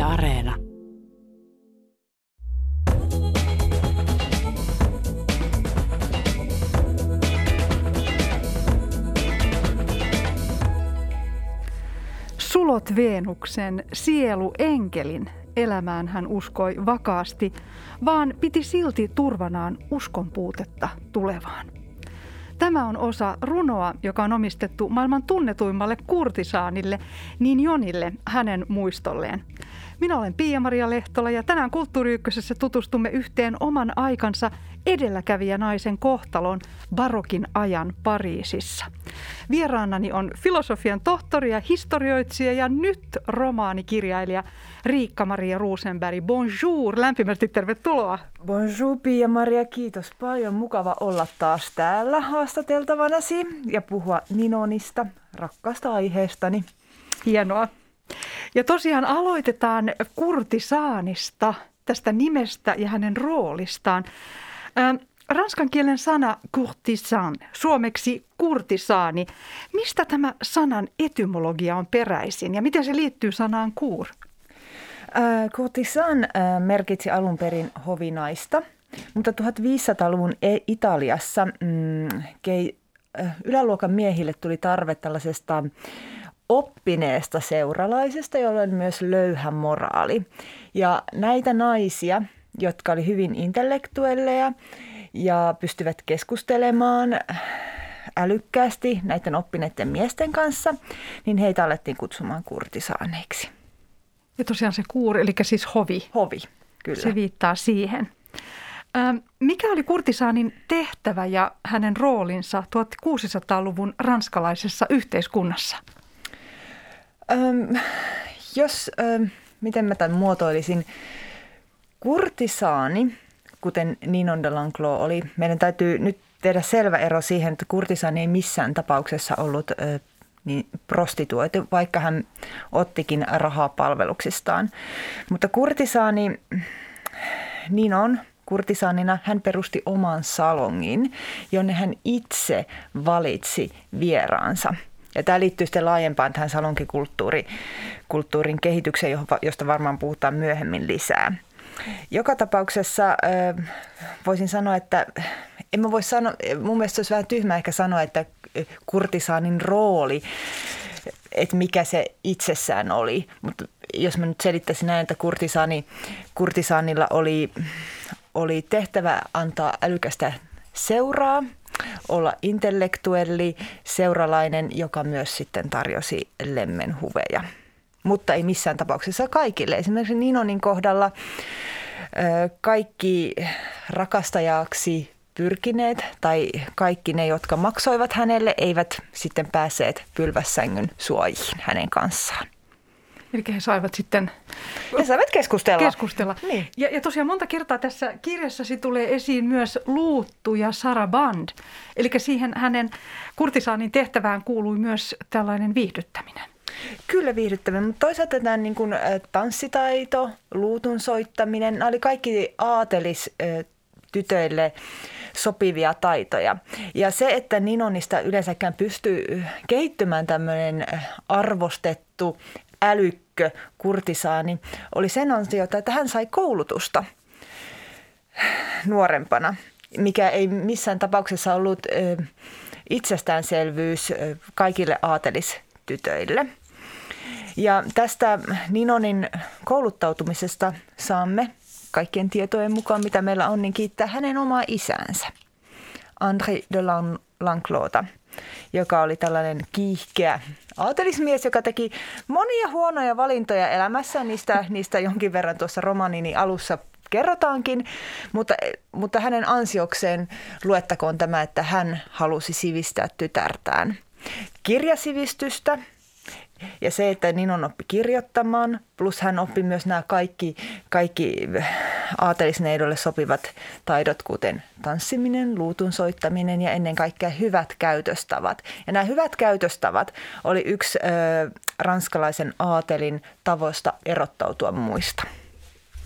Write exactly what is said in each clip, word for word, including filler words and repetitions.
Areena. Sulot Veenuksen sielu enkelin elämään hän uskoi vakaasti, vaan piti silti turvanaan uskon puutetta tulevaan. Tämä on osa runoa, joka on omistettu maailman tunnetuimmalle kurtisaanille, Nignonille, hänen muistolleen. Minä olen Pia-Maria Lehtola ja tänään Kulttuuri Ykkösessä tutustumme yhteen oman aikansa edelläkävijä naisen kohtalon barokin ajan Pariisissa. Vieraanani on filosofian tohtori ja historioitsija ja nyt romaanikirjailija Riikka-Maria Rosenberg. Bonjour, lämpimästi tervetuloa. Bonjour Pia-Maria, kiitos paljon. Mukava olla taas täällä haastateltavanasi ja puhua Nignonista, rakkaasta aiheestani. Hienoa. Ja tosiaan aloitetaan kurtisaanista, tästä nimestä ja hänen roolistaan. Ranskan kielen sana courtisan, suomeksi kurtisaani. Mistä tämä sanan etymologia on peräisin ja miten se liittyy sanaan cour? Courtisan merkitsi alun perin hovinaista, mutta viisitoistasadan-luvun Italiassa mm, kei, yläluokan miehille tuli tarve tällaisesta oppineesta seuralaisesta, jolla oli myös löyhä moraali. Ja näitä naisia, jotka oli hyvin intellektuelleja ja pystyvät keskustelemaan älykkäästi näiden oppineiden miesten kanssa, niin heitä alettiin kutsumaan kurtisaaneiksi. Ja tosiaan se kuuri, eli siis hovi. Hovi, kyllä. Se viittaa siihen. Mikä oli kurtisaanin tehtävä ja hänen roolinsa tuhatkuusisataaluvun ranskalaisessa yhteiskunnassa? Öm, jos, öm, miten mä tämän muotoilisin, kurtisaani, kuten Ninon de L'Enclos oli, meidän täytyy nyt tehdä selvä ero siihen, että kurtisaani ei missään tapauksessa ollut ö, niin prostituoitu, vaikka hän ottikin rahaa palveluksistaan. Mutta kurtisaani, Ninon kurtisaanina, hän perusti oman salongin, jonne hän itse valitsi vieraansa. Ja tämä liittyy sitten laajempaan tähän salonkikulttuurin kehitykseen, josta varmaan puhutaan myöhemmin lisää. Joka tapauksessa voisin sanoa, että en mä voi sanoa, mun mielestä olisi vähän tyhmä ehkä sanoa, että kurtisaanin rooli, että mikä se itsessään oli. Mutta jos mä nyt selittäisin näin, että kurtisaani, kurtisaanilla oli, oli tehtävä antaa älykästä seuraa, olla intellektuelli, seuralainen, joka myös sitten tarjosi lemmenhuveja. Mutta ei missään tapauksessa kaikille. Esimerkiksi Ninonin kohdalla kaikki rakastajaksi pyrkineet tai kaikki ne, jotka maksoivat hänelle, eivät sitten päässeet pylvässängyn suojiin hänen kanssaan. Eli he saivat sitten he saivat keskustella. keskustella. Niin. Ja, ja tosiaan monta kertaa tässä kirjassasi tulee esiin myös luuttu ja saraband. Eli siihen hänen kurtisaanin tehtävään kuului myös tällainen viihdyttäminen. Kyllä viihdyttäminen, mutta toisaalta tämä niin kuin tanssitaito, luutun soittaminen, nämä oli kaikki aatelistytöille sopivia taitoja. Ja se, että Nignonista yleensäkään pystyy kehittymään tämmöinen arvostettu älykkö kurtisaani, oli sen ansiota, että hän sai koulutusta nuorempana, mikä ei missään tapauksessa ollut itsestäänselvyys kaikille aatelistytöille. Ja tästä Nignonin kouluttautumisesta saamme kaikkien tietojen mukaan, mitä meillä on, niin kiittää hänen omaa isäänsä, André de L'Enclos'ta, joka oli tällainen kiihkeä aatelismies, joka teki monia huonoja valintoja elämässä. Niistä, niistä jonkin verran tuossa romaanini alussa kerrotaankin, mutta, mutta hänen ansiokseen luettakoon tämä, että hän halusi sivistää tytärtään. Kirjasivistystä ja se, että Nignon oppi kirjoittamaan, plus hän oppi myös nämä kaikki, kaikki aatelisneidolle sopivat taidot, kuten tanssiminen, luutun soittaminen ja ennen kaikkea hyvät käytöstavat. Ja nämä hyvät käytöstavat oli yksi ö, ranskalaisen aatelin tavoista erottautua muista.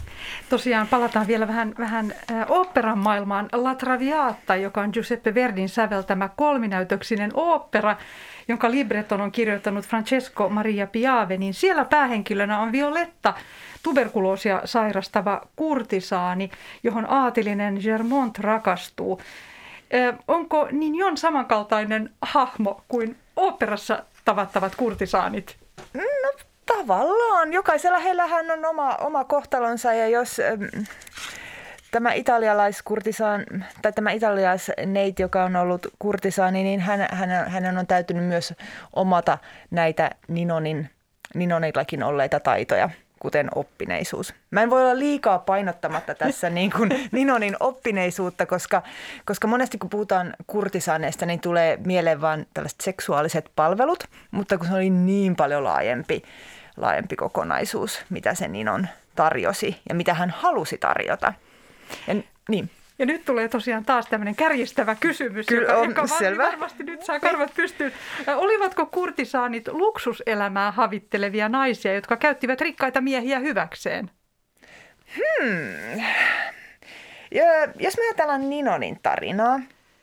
Tosiaan palataan vielä vähän, vähän oopperan maailmaan. La Traviata, joka on Giuseppe Verdin säveltämä kolminäytöksinen ooppera, jonka libreton on kirjoittanut Francesco Maria Piave, niin siellä päähenkilönä on Violetta, tuberkuloosia sairastava kurtisaani, johon aatelinen Germont rakastuu. Ö, onko Nignon samankaltainen hahmo kuin oopperassa tavattavat kurtisaanit? No tavallaan. Jokaisella heillähän on oma, oma kohtalonsa ja jos ähm, tämä italialaiskurtisaan tai tämä italialaisneiti, joka on ollut kurtisaani, niin hän, hän, hänen on täytynyt myös omata näitä Ninonin, Ninonillakin olleita taitoja, kuten oppineisuus. Mä en voi olla liikaa painottamatta tässä niin kuin Ninonin oppineisuutta, koska, koska monesti kun puhutaan kurtisaaneista, niin tulee mieleen vain tällaiset seksuaaliset palvelut, mutta kun se oli niin paljon laajempi, laajempi kokonaisuus, mitä se Ninon tarjosi ja mitä hän halusi tarjota. Ja, niin. Ja nyt tulee tosiaan taas tämmöinen kärjistävä kysymys, Kyllä, joka, on, joka selvä. varmasti nyt saa karvat pystyyn. Olivatko kurtisaanit luksuselämää havittelevia naisia, jotka käyttivät rikkaita miehiä hyväkseen? Hmm. Ja, jos me ajatellaan Ninonin tarinaa,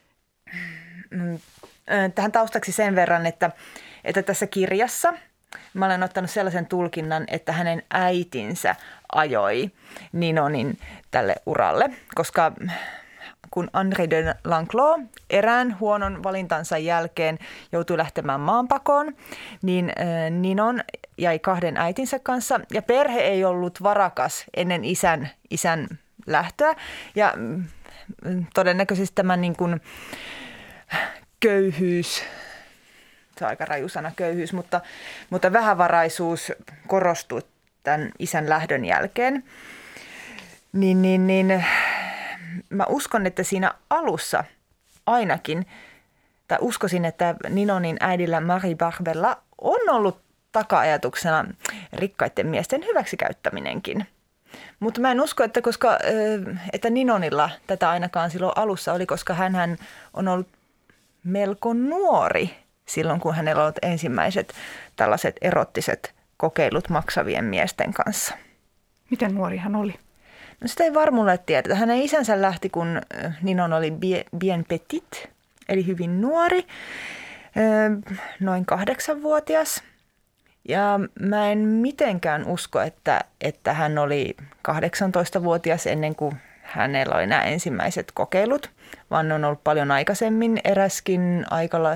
tähän taustaksi sen verran, että, että tässä kirjassa mä olen ottanut sellaisen tulkinnan, että hänen äitinsä ajoi Ninonin tälle uralle, koska kun Henri de L'Enclos erään huonon valintansa jälkeen joutui lähtemään maanpakoon, niin Ninon jäi kahden äitinsä kanssa ja perhe ei ollut varakas ennen isän, isän lähtöä ja todennäköisesti tämä niin kuin köyhyys, se on aika raju sana köyhyys, mutta, mutta vähävaraisuus korostui tämän isän lähdön jälkeen, niin, niin, niin mä uskon, että siinä alussa ainakin, tai uskoisin, että Ninonin äidillä Marie Barbella on ollut taka-ajatuksena rikkaiden miesten hyväksikäyttäminenkin. Mutta mä en usko, että, koska, että Ninonilla tätä ainakaan silloin alussa oli, koska hänhän on ollut melko nuori silloin, kun hänellä on ollut ensimmäiset tällaiset erottiset kokeilut maksavien miesten kanssa. Miten nuori hän oli? No sitä ei varmuudella tiedetä. Hänen isänsä lähti, kun Ninon oli bien petit, eli hyvin nuori, noin kahdeksanvuotias. Ja mä en mitenkään usko, että, että hän oli kahdeksantoistavuotias ennen kuin hänellä oli nämä ensimmäiset kokeilut, vaan ne on ollut paljon aikaisemmin. Eräskin aikala,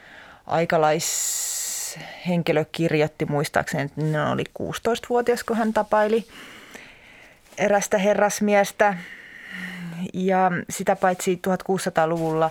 aikalaishenkilö kirjoitti muistaakseni, että Ninon oli kuusitoistavuotias, kun hän tapaili erästä herrasmiestä. Ja sitä paitsi tuhatkuusisataaluvulla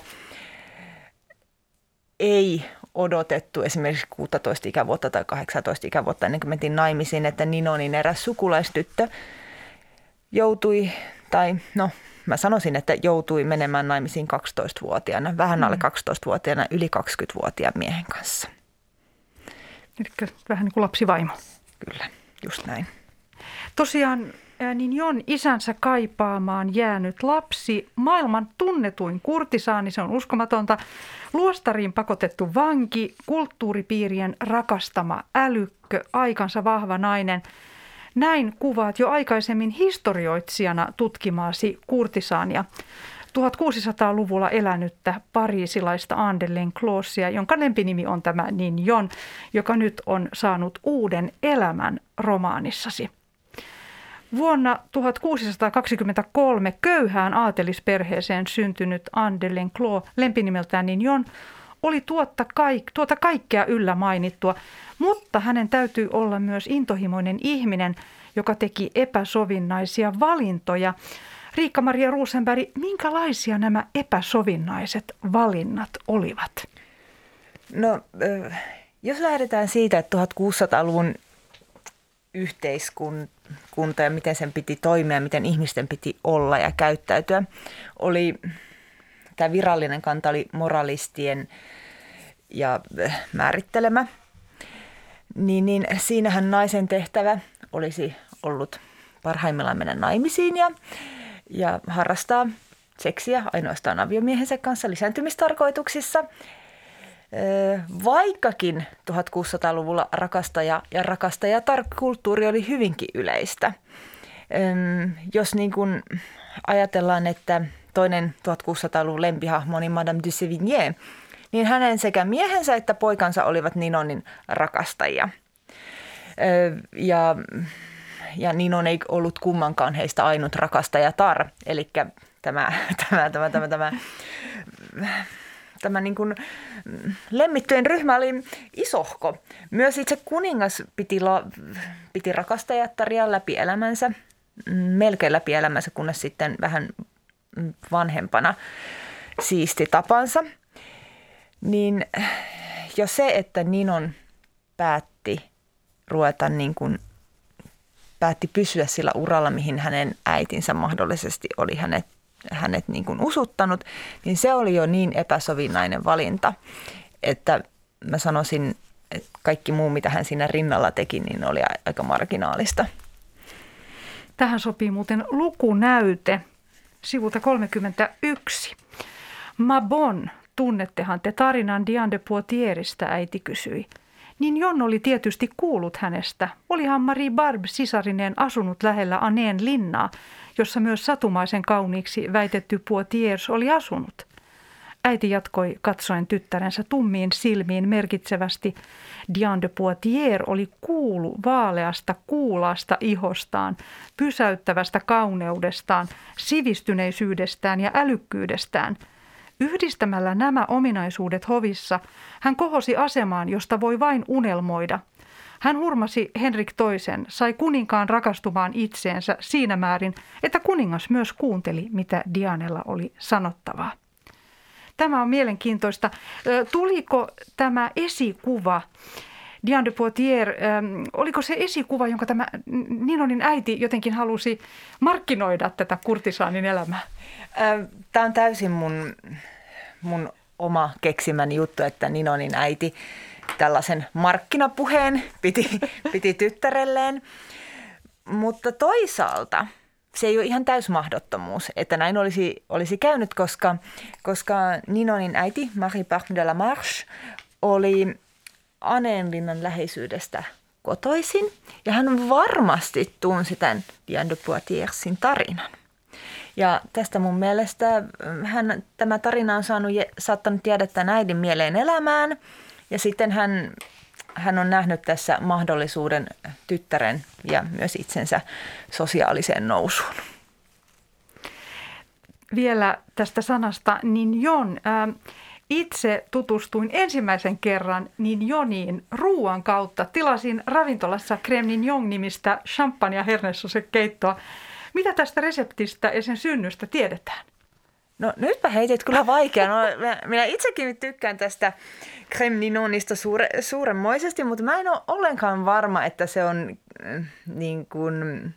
ei odotettu esimerkiksi kuusitoista ikävuotta tai kahdeksantoista ikävuotta ennen kuin mentiin naimisiin, että Ninonin eräs sukulaistyttö joutui, tai no mä sanoisin, että joutui menemään naimisiin kaksitoistavuotiaana, vähän alle kaksitoistavuotiaana yli kaksikymmentävuotiaan miehen kanssa. Eli vähän niin kuin lapsivaimo. Kyllä, just näin. Tosiaan Nignon isänsä kaipaamaan jäänyt lapsi, maailman tunnetuin kurtisaani, se on uskomatonta, luostariin pakotettu vanki, kulttuuripiirien rakastama älykkö, aikansa vahva nainen. Näin kuvaat jo aikaisemmin historioitsijana tutkimaasi kurtisaania, tuhatkuusisataaluvulla elänyttä pariisilaista Anne de L'Enclosia, jonka lempinimi on tämä Nignon, joka nyt on saanut uuden elämän romaanissasi. Vuonna tuhatkuusisataakaksikymmentäkolme köyhään aatelisperheeseen syntynyt Anne de L'Enclos, lempinimeltään Nignon, oli tuota, kaik, tuota kaikkea yllä mainittua, mutta hänen täytyy olla myös intohimoinen ihminen, joka teki epäsovinnaisia valintoja. Riikka-Maria Rosenberg, minkälaisia nämä epäsovinnaiset valinnat olivat? No, jos lähdetään siitä, että tuhatkuusisataaluvun yhteiskunta ja miten sen piti toimia, miten ihmisten piti olla ja käyttäytyä, oli, tämä virallinen kanta oli moralistien ja määrittelemä, niin, niin siinähän naisen tehtävä olisi ollut parhaimmillaan mennä naimisiin ja, ja harrastaa seksiä ainoastaan aviomiehensä kanssa lisääntymistarkoituksissa. Vaikkakin tuhatkuusisataaluvulla rakastaja ja rakastajatar kulttuuri oli hyvinkin yleistä. Jos niin kuin ajatellaan, että toinen tuhatkuusisataaluvun lempihahmo niin Madame de Sévigné, niin hänen sekä miehensä että poikansa olivat Ninonin rakastajia. Ja, ja Ninon ei ollut kummankaan heistä ainut rakastajatar, eli tämä, tämä, tämä, tämä, tämä, tämä niin kuin lemmittyjen ryhmä oli isohko. Myös itse kuningas piti, la, piti rakastajattaria läpi elämänsä, melkein läpi elämänsä, kunnes sitten vähän vanhempana siisti tapansa. Niin jo se, että Ninon päätti ruveta niin kuin, päätti pysyä sillä uralla, mihin hänen äitinsä mahdollisesti oli hänet, hänet niin kuin usuttanut, niin se oli jo niin epäsovinnainen valinta, että mä sanoisin, että kaikki muu, mitä hän siinä rinnalla teki, niin oli aika marginaalista. Tähän sopii muuten lukunäyte sivulta kolmekymmentäyksi. Ma bonne, tunnettehan te tarinan Diane de Poitiersistä, äiti kysyi. Niin Jon oli tietysti kuullut hänestä. Olihan Marie Barbe sisarineen asunut lähellä Aneen linnaa, jossa myös satumaisen kauniiksi väitetty Poitiers oli asunut. Äiti jatkoi katsoen tyttärensä tummiin silmiin merkitsevästi. Diane de Poitiers oli kuulu vaaleasta kuulaasta ihostaan, pysäyttävästä kauneudestaan, sivistyneisyydestään ja älykkyydestään. Yhdistämällä nämä ominaisuudet hovissa hän kohosi asemaan, josta voi vain unelmoida. Hän hurmasi Henrik toisen, sai kuninkaan rakastumaan itseensä siinä määrin, että kuningas myös kuunteli, mitä Dianella oli sanottavaa. Tämä on mielenkiintoista. Tuliko tämä esikuva, Diane de Poitiers, oliko se esikuva, jonka tämä Ninonin äiti jotenkin halusi markkinoida tätä kurtisaanin elämää? Tämä on täysin mun, mun oma keksimäni juttu, että Ninonin äiti tällaisen markkinapuheen piti, piti tyttärelleen. Mutta toisaalta se ei ole ihan täysmahdottomuus, että näin olisi, olisi käynyt, koska, koska Ninonin äiti Marie Barbe de la Marche oli Aneenlinnan läheisyydestä kotoisin ja hän varmasti tunsi tämän Diane de Poitiersin tarinan. Ja tästä mun mielestä hän, tämä tarina on saanut, saattanut jäädä tämän äidin mieleen elämään ja sitten hän, hän on nähnyt tässä mahdollisuuden tyttären ja myös itsensä sosiaaliseen nousuun. Vielä tästä sanasta Nignon. Itse tutustuin ensimmäisen kerran Nignoniin ruuan kautta. Tilasin ravintolassa Crème Nignon-nimistä champagne- ja hernessosekeittoa. Mitä tästä reseptistä ja sen synnystä tiedetään? No nytpä heitit kyllä vaikea. No, minä itsekin tykkään tästä Crème Nignonista suure, suuremmoisesti, mutta mä en ole ollenkaan varma, että se on äh, niin kuin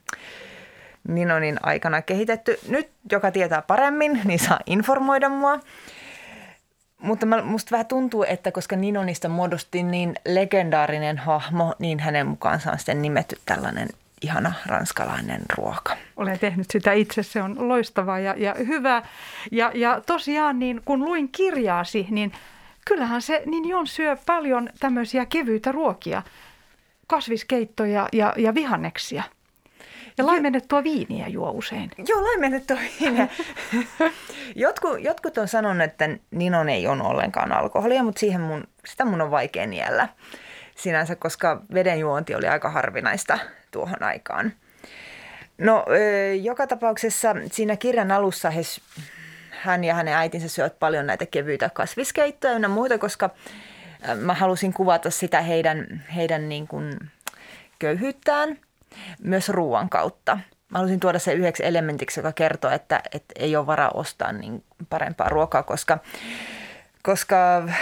Ninonin aikana kehitetty. Nyt joka tietää paremmin, niin saa informoida mua. Mutta musta vähän tuntuu, että koska Ninonista muodosti niin legendaarinen hahmo, niin hänen mukaansa on sitten nimetty tällainen ihana ranskalainen ruoka. Olen tehnyt sitä itse, se on loistavaa ja, ja hyvä. Ja, ja tosiaan, niin kun luin kirjaasi, niin kyllähän se Nignon syö paljon tämmöisiä kevyitä ruokia, kasviskeittoja ja, ja vihanneksia. Ja laimennettua viiniä juo usein. Joo, laimennettua viiniä. Jotkut, jotkut on sanonut, että Ninon ei ole ollenkaan alkoholia, mutta siihen mun, sitä mun on vaikea niellä sinänsä, koska vedenjuonti oli aika harvinaista tuohon aikaan. No, joka tapauksessa siinä kirjan alussa he, hän ja hänen äitinsä syövät paljon näitä kevyitä kasviskeittoja ja muuta, koska mä halusin kuvata sitä heidän, heidän niin kuin köyhyyttään myös ruoan kautta. Mä halusin tuoda se yhdeksi elementiksi, joka kertoo, että, että ei ole varaa ostaa niin parempaa ruokaa, koska, koska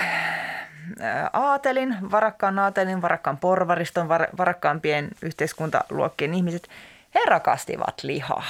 aatelin, varakkaan aatelin, varakkaan porvariston, var, varakkaampien yhteiskuntaluokkien ihmiset, he rakastivat lihaa.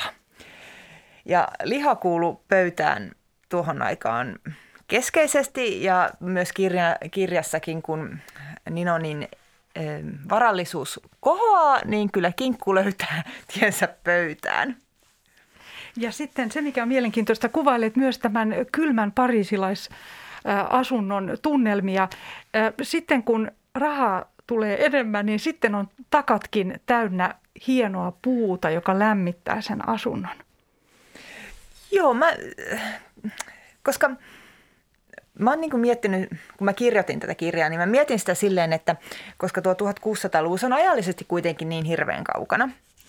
Ja liha kuului pöytään tuohon aikaan keskeisesti ja myös kirja, kirjassakin, kun Ninonin varallisuus kohoaa, niin kyllä kinkku löytää tiensä pöytään. Ja sitten se, mikä on mielenkiintoista, kuvailet myös tämän kylmän pariisilaisasunnon tunnelmia. Sitten kun rahaa tulee enemmän, niin sitten on takatkin täynnä hienoa puuta, joka lämmittää sen asunnon? Joo, mä, koska mä oon niin kuin miettinyt, kun mä kirjoitin tätä kirjaa, niin mä mietin sitä silleen, että koska tuo tuhatkuusisataaluvun on ajallisesti kuitenkin niin hirveän kaukana,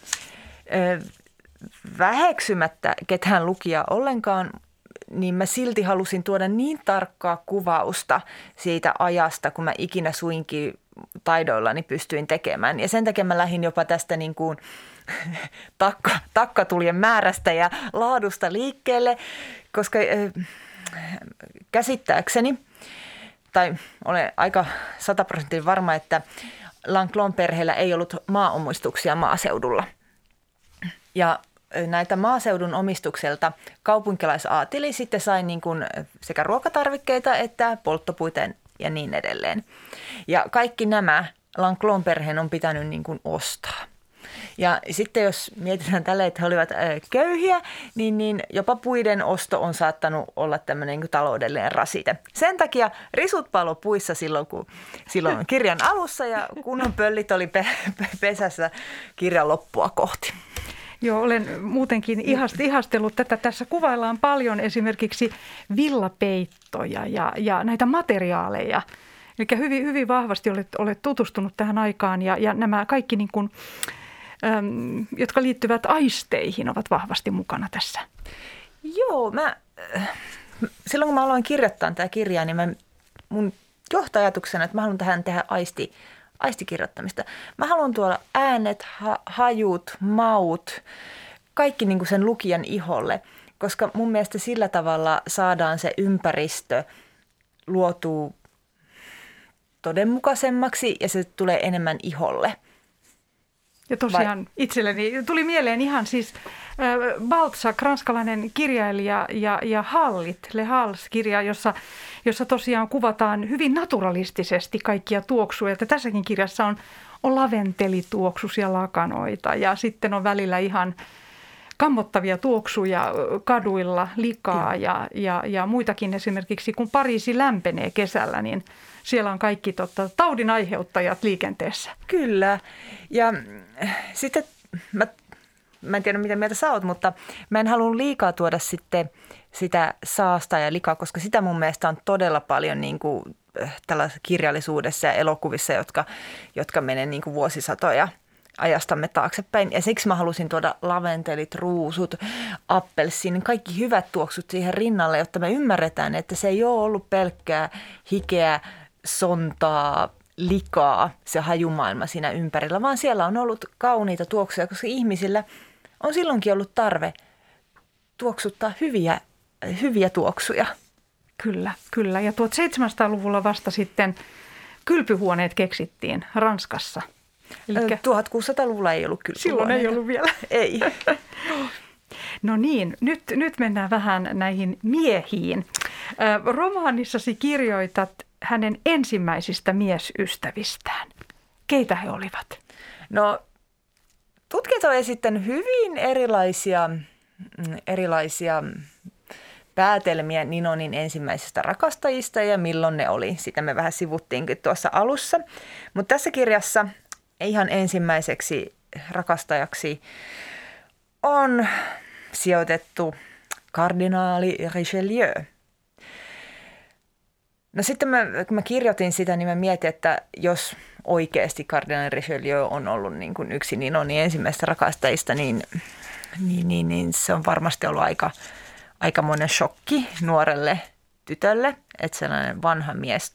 väheksymättä ketään lukijaa ollenkaan, niin mä silti halusin tuoda niin tarkkaa kuvausta siitä ajasta, kun mä ikinä suinkin taidoillani pystyin tekemään. Ja sen takia mä lähdin jopa tästä niin kuin takka, takkatulien määrästä ja laadusta liikkeelle, koska äh, käsittääkseni, tai olen aika sataprosenttisesti varma, että Lanclon perheellä ei ollut maaomistuksia maaseudulla. Ja näitä maaseudun omistukselta kaupunkilaisaateli sitten sai niin kuin sekä ruokatarvikkeita että polttopuita ja niin edelleen. Ja kaikki nämä Lanclon perheen on pitänyt niin kuin ostaa. Ja sitten jos mietitään tällä, että he olivat köyhiä, niin, niin jopa puiden osto on saattanut olla tämmöinen niin kuin taloudellinen rasite. Sen takia risut palo puissa silloin, kun silloin kirjan alussa ja kunnon pöllit oli pe- pesässä kirjan loppua kohti. Joo, olen muutenkin ihastellut tätä. Tässä kuvaillaan paljon esimerkiksi villapeittoja ja, ja näitä materiaaleja. Eli hyvin, hyvin vahvasti olet, olet tutustunut tähän aikaan ja, ja nämä kaikki, niin kuin, äm, jotka liittyvät aisteihin, ovat vahvasti mukana tässä. Joo, mä, silloin kun mä aloin kirjoittaa tätä kirjaa, niin mä, mun johtoajatuksena, että mä haluan tähän tehdä aisti aistikirjoittamista. Mä haluan tuoda äänet, ha- hajut, maut, kaikki niin kuin sen lukijan iholle, koska mun mielestä sillä tavalla saadaan se ympäristö luotua todenmukaisemmaksi ja se tulee enemmän iholle. Ja tosiaan Vai? itselleni tuli mieleen ihan siis äh, Balzac, ranskalainen kirjailija ja, ja Hallit, Le Hals-kirja, jossa, jossa tosiaan kuvataan hyvin naturalistisesti kaikkia tuoksuja. Että tässäkin kirjassa on, on laventelituoksuisia lakanoita ja sitten on välillä ihan kammottavia tuoksuja kaduilla, likaa ja, ja, ja muitakin. Esimerkiksi kun Pariisi lämpenee kesällä, niin siellä on kaikki totta, taudin aiheuttajat liikenteessä. Kyllä. Ja sitten mä, mä en tiedä, mitä mieltä sä oot, mutta mä en halua liikaa tuoda sitten sitä saasta ja likaa, koska sitä mun mielestä on todella paljon niin kuin tällaisessa kirjallisuudessa ja elokuvissa, jotka, jotka menee niin kuin vuosisatoja ajastamme taaksepäin. Ja siksi mä halusin tuoda laventelit, ruusut, appelsiini, kaikki hyvät tuoksut siihen rinnalle, jotta me ymmärretään, että se ei ole ollut pelkkää hikeä, sontaa, likaa, se hajumaailma siinä ympärillä, vaan siellä on ollut kauniita tuoksuja, koska ihmisillä on silloinkin ollut tarve tuoksuttaa hyviä, hyviä tuoksuja. Kyllä, kyllä. Ja tuhatseitsemänsataaluvulla vasta sitten kylpyhuoneet keksittiin Ranskassa. Elikkä tuhatkuusisataaluvulla ei ollut kylpyhuoneita. Silloin ei ollut vielä. Ei. No niin, nyt, nyt mennään vähän näihin miehiin. Romaanissasi kirjoitat hänen ensimmäisistä miesystävistään. Keitä he olivat? No, tutkijat ovat esittäneet hyvin erilaisia, erilaisia päätelmiä Ninonin ensimmäisistä rakastajista ja milloin ne oli. Sitä me vähän sivuttiinkin tuossa alussa. Mutta tässä kirjassa ihan ensimmäiseksi rakastajaksi on sijoitettu kardinaali Richelieu. No sitten mä, kun mä kirjoitin sitä, niin mä mietin, että jos oikeasti kardinaali Richelieu on ollut niin kuin yksi Ninonin ensimmäistä rakastajista, niin, niin, niin, niin se on varmasti ollut aika, aikamoinen shokki nuorelle tytölle, että sellainen vanha mies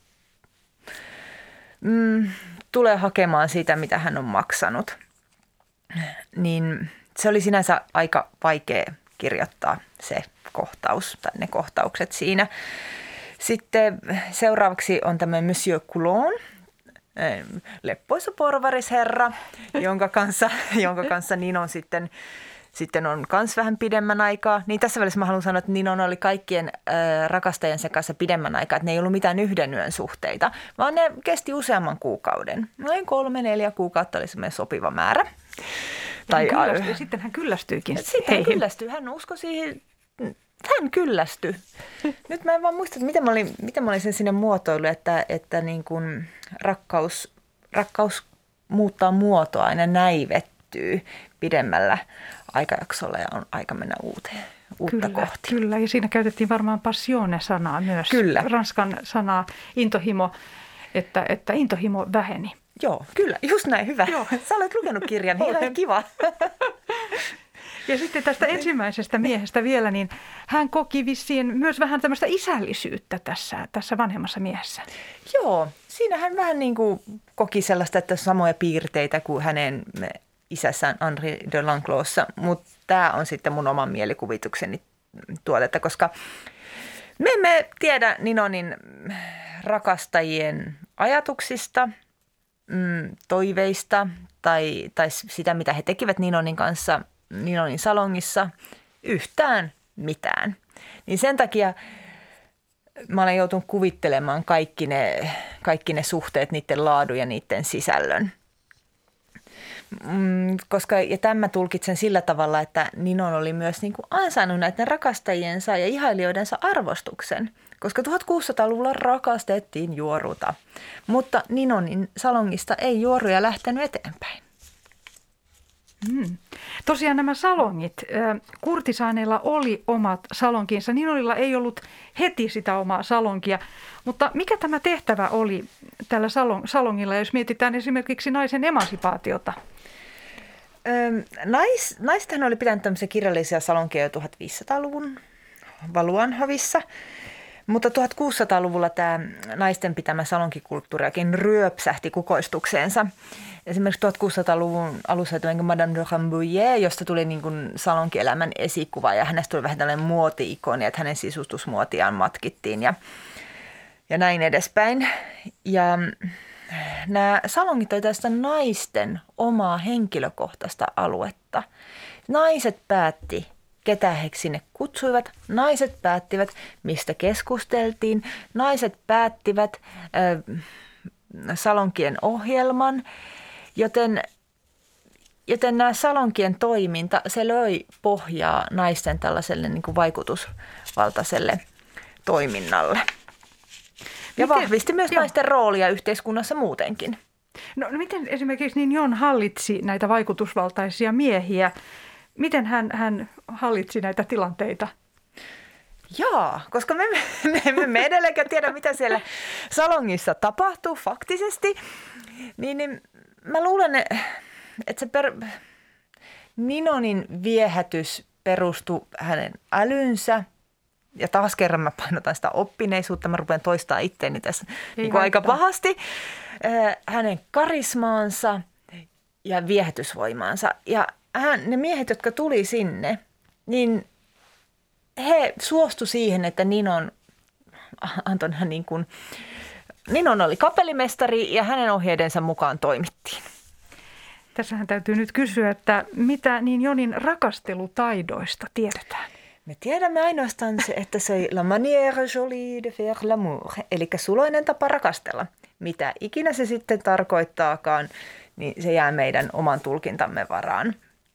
mm, tulee hakemaan sitä, mitä hän on maksanut. Niin se oli sinänsä aika vaikea kirjoittaa se kohtaus tai ne kohtaukset siinä. Sitten seuraavaksi on tämmöinen Monsieur Coulon, leppoisa porvarisherra, jonka kanssa, jonka kanssa Ninon sitten, sitten on myös vähän pidemmän aikaa. Niin tässä välissä mä haluan sanoa, että Ninon oli kaikkien äh, rakastajansa kanssa pidemmän aikaa, että ne ei ollut mitään yhden yön suhteita, vaan ne kesti useamman kuukauden. Noin kolme, neljä kuukautta oli semmoinen sopiva määrä. Tai, hän sitten hän kyllästyikin Sitten hän kyllästyi. Hän uskoi siihen, hän kyllästyi. Nyt mä en vaan muista, että miten mä olin, miten mä olin sen sinne muotoillut, että, että niin kuin rakkaus, rakkaus muuttaa muotoa aina näivettyy. kehittyy pidemmällä aikajaksolla ja on aika mennä uuteen, uutta kyllä, kohti. Kyllä, ja siinä käytettiin varmaan passione-sanaa myös. Kyllä. Ranskan sanaa intohimo, että, että intohimo väheni. Joo, kyllä, just näin, hyvä. Joo. Sä olet lukenut kirjan, ihan kiva. Ja sitten tästä ensimmäisestä miehestä vielä, niin hän koki vissiin myös vähän tämmöistä isällisyyttä tässä, tässä vanhemmassa miehessä. Joo, siinä hän vähän niin kuin koki sellaista, että samoja piirteitä kuin hänen isässään Henri de Langloissa, mutta tämä on sitten mun oman mielikuvitukseni tuotetta, koska me emme tiedä Ninonin rakastajien ajatuksista, toiveista tai, tai sitä, mitä he tekivät Ninonin kanssa Ninonin salongissa, yhtään mitään. Niin sen takia mä olen joutunut kuvittelemaan kaikki ne, kaikki ne suhteet, niiden laadun ja niiden sisällön. Mm, koska, ja tämän mä tulkitsen sillä tavalla, että Ninon oli myös niin kuin ansainnut näiden rakastajiensa ja ihailijoidensa arvostuksen. Koska tuhatkuusisataaluvulla rakastettiin juoruta, mutta Ninonin salongista ei juoruja lähtenyt eteenpäin. Mm. Tosiaan nämä salongit, kurtisaaneilla oli omat salonkinsa. Ninonilla ei ollut heti sitä omaa salonkia, mutta mikä tämä tehtävä oli tällä salongilla, jos mietitään esimerkiksi naisen emansipaatiota? Nais, naisethan oli pitänyt tämmöisiä kirjallisia salonkeja jo tuhatviisisataaluvun Valuanhovissa. Mutta tuhatkuusisataaluvulla tämä naisten pitämä salonkikulttuuriakin ryöpsähti kukoistukseensa. Esimerkiksi tuhatkuusisataaluvun alussa tuli Madame de Rambouillet, josta tuli niin kuin salonkielämän esikuva ja hänestä tuli vähän tällainen muoti-ikoni, että hänen sisustusmuotiaan matkittiin ja, ja näin edespäin. Ja nämä salongit olivat tästä naisten omaa henkilökohtaista aluetta. Naiset päätti, ketä he sinne kutsuivat. Naiset päättivät, mistä keskusteltiin. Naiset päättivät äh, salonkien ohjelman, joten, joten nämä salonkien toiminta, se löi pohjaa naisten tällaiselle niin kuin vaikutusvaltaiselle toiminnalle. Ja miten, vahvisti myös jo. naisten roolia yhteiskunnassa muutenkin. No, no miten esimerkiksi Ninion hallitsi näitä vaikutusvaltaisia miehiä? Miten hän, hän hallitsi näitä tilanteita? Jaa, koska me, me, me, me edelleenkään tiedä, mitä siellä salongissa tapahtuu faktisesti, niin, niin mä luulen, että se per, Ninonin viehätys perustui hänen älynsä. Ja taas kerran mä painotan sitä oppineisuutta, mä rupean toistamaan itteeni tässä niin kuin aika pahasti. Hänen karismaansa ja viehätysvoimaansa. Ja hän, ne miehet, jotka tuli sinne, niin he suostu siihen, että Ninon, Anton, niin kuin, Ninon oli kapellimestari ja hänen ohjeidensa mukaan toimittiin. Tässähän täytyy nyt kysyä, että mitä Ninonin rakastelutaidoista tiedetään? Me tiedämme ainoastaan se, että se on la manière jolie de faire l'amour, eli suloinen tapa rakastella. Mitä ikinä se sitten tarkoittaakaan, niin se jää meidän oman tulkintamme varaan.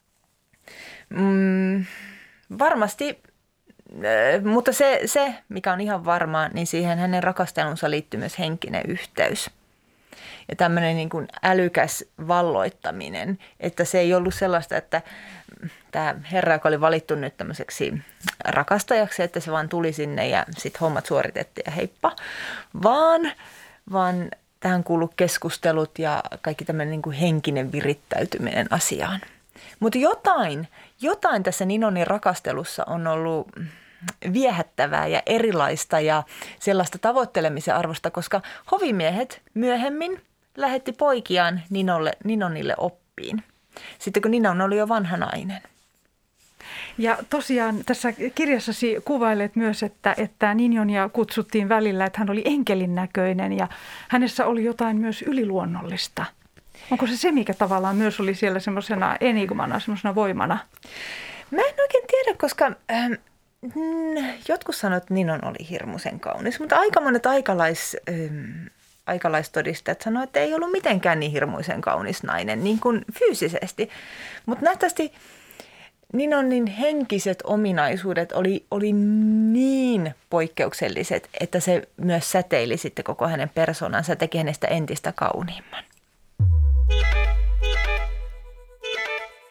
Mm, varmasti, mutta se, se, mikä on ihan varmaa, niin siihen hänen rakastelunsa liittyy myös henkinen yhteys. Ja tämmöinen niin kuin älykäs valloittaminen, että se ei ollut sellaista, että tämä herra, joka oli valittu nyt tämmöiseksi rakastajaksi, että se vaan tuli sinne ja sitten hommat suoritettiin ja heippa, vaan, vaan tähän kuului keskustelut ja kaikki tämmöinen niin kuin henkinen virittäytyminen asiaan. Mutta jotain, jotain tässä Ninonin rakastelussa on ollut viehättävää ja erilaista ja sellaista tavoittelemisen arvosta, koska hovimiehet myöhemmin lähetti poikiaan Ninolle, Ninonille oppiin. Sitten kun Ninon oli jo vanha nainen. Ja tosiaan tässä kirjassasi kuvailet myös, että, että Ninonia kutsuttiin välillä, että hän oli enkelin näköinen ja hänessä oli jotain myös yliluonnollista. Onko se se, mikä tavallaan myös oli siellä semmoisena enigmana, semmoisena voimana? Mä en oikein tiedä, koska ähm, jotkut sanoivat, että Ninon oli hirmuisen kaunis, mutta aika monet aikalais, ähm, aikalaistodistajat sanoivat, että ei ollut mitenkään niin hirmuisen kaunis nainen, niin kuin fyysisesti. Mutta nähtävästi Ninonin henkiset ominaisuudet oli, oli niin poikkeukselliset, että se myös säteili sitten koko hänen persoonansa ja teki hänestä entistä kauniimman.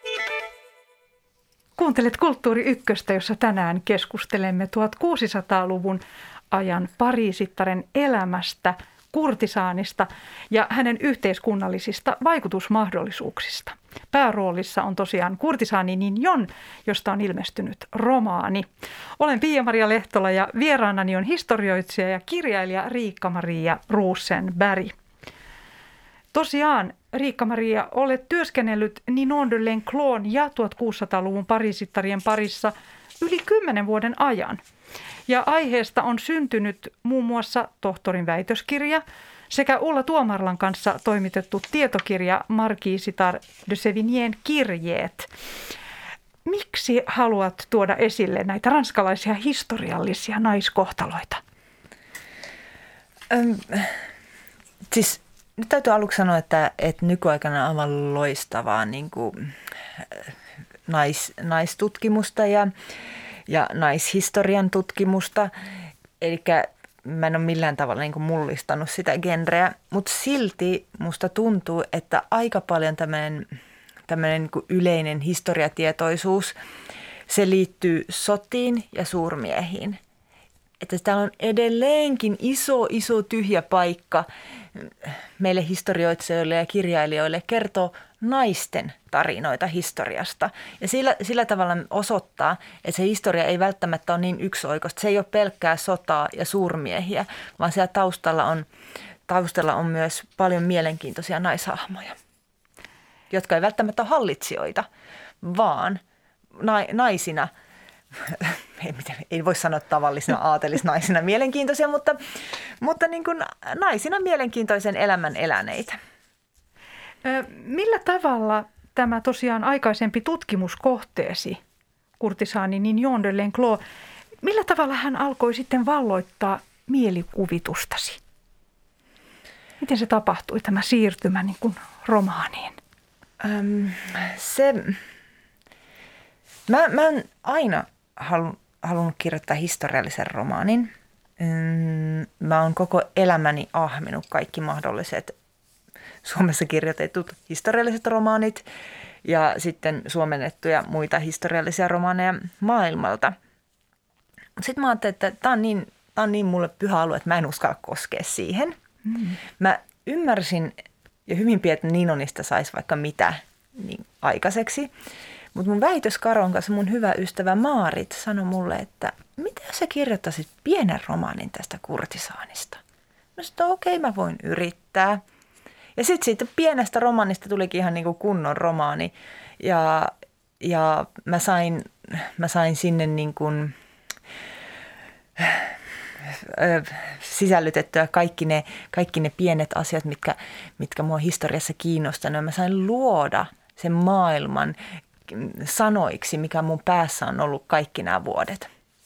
Kuuntelet Kulttuuri Ykköstä, jossa tänään keskustelemme tuhatkuusisataaluvun ajan pariisittaren elämästä, kurtisaanista ja hänen yhteiskunnallisista vaikutusmahdollisuuksista. Pääroolissa on tosiaan kurtisaani Ninon, josta on ilmestynyt romaani. Olen Pia-Maria Lehtola ja vieraanani on historioitsija ja kirjailija Riikka-Maria Rosenberg. Tosiaan, Riikka-Maria, olet työskennellyt Ninon de L'Enclos ja tuhatkuusisataaluvun pariisittarien parissa yli kymmenen vuoden ajan. Ja aiheesta on syntynyt muun muassa tohtorin väitöskirja sekä Ulla Tuomarlan kanssa toimitettu tietokirja Marquisitar de Sévignén kirjeet. Miksi haluat tuoda esille näitä ranskalaisia historiallisia naiskohtaloita? Öm, siis nyt täytyy aluksi sanoa, että, että nykyaikana on aivan loistavaa niin kuin, nais, naistutkimusta ja, ja naishistorian tutkimusta. Eli mä en ole millään tavalla niin kuin mullistanut sitä genreä, mutta silti musta tuntuu, että aika paljon tämmöinen, tämmöinen niin kuin yleinen historiatietoisuus, se liittyy sotiin ja suurmiehiin. Että täällä on edelleenkin iso, iso tyhjä paikka meille historioitsijoille ja kirjailijoille kertoo naisten tarinoita historiasta. Ja sillä, sillä tavalla osoittaa, että se historia ei välttämättä ole niin yksioikoista. Se ei ole pelkkää sotaa ja suurmiehiä, vaan siellä taustalla on, taustalla on myös paljon mielenkiintoisia naishahmoja, jotka ei välttämättä ole hallitsijoita, vaan naisina – Ei, ei voi sanoa tavallisena aatelisnaisina mielenkiintoisia, mutta, mutta niin kuin naisina mielenkiintoisen elämän eläneitä. Millä tavalla tämä tosiaan aikaisempi tutkimuskohteesi, kurtisaani Ninon de L'Enclos, millä tavalla hän alkoi sitten valloittaa mielikuvitustasi? Miten se tapahtui, tämä siirtymä niin kuin romaaniin? Öm, se, mä, mä oon aina Haluan, halunnut kirjoittaa historiallisen romaanin. Mä oon koko elämäni ahminut kaikki mahdolliset Suomessa kirjoitetut historialliset romaanit ja sitten suomennettuja muita historiallisia romaaneja maailmalta. Sitten mä ajattelin, että tämä on niin, tää on niin mulle pyhä alue, että mä en uskalla koskea siihen. Mm. Mä ymmärsin ja hyvin pian, että Ninonista saisi vaikka mitä niin aikaiseksi. Mutta mun väitöskaron kanssa mun hyvä ystävä Maarit sanoi mulle, että mitä jos sä kirjoittaisit pienen romaanin tästä kurtisaanista? Mä sanoin, okei, okay, mä voin yrittää. Ja sitten siitä pienestä romaanista tulikin ihan niin kuin kunnon romaani. Ja, ja mä, sain, mä sain sinne niin kuin, äh, sisällytettyä kaikki ne, kaikki ne pienet asiat, mitkä, mitkä mua historiassa kiinnostanut. Ja mä sain luoda sen maailman sanoiksi, mikä mun päässä on ollut kaikki nämä vuodet.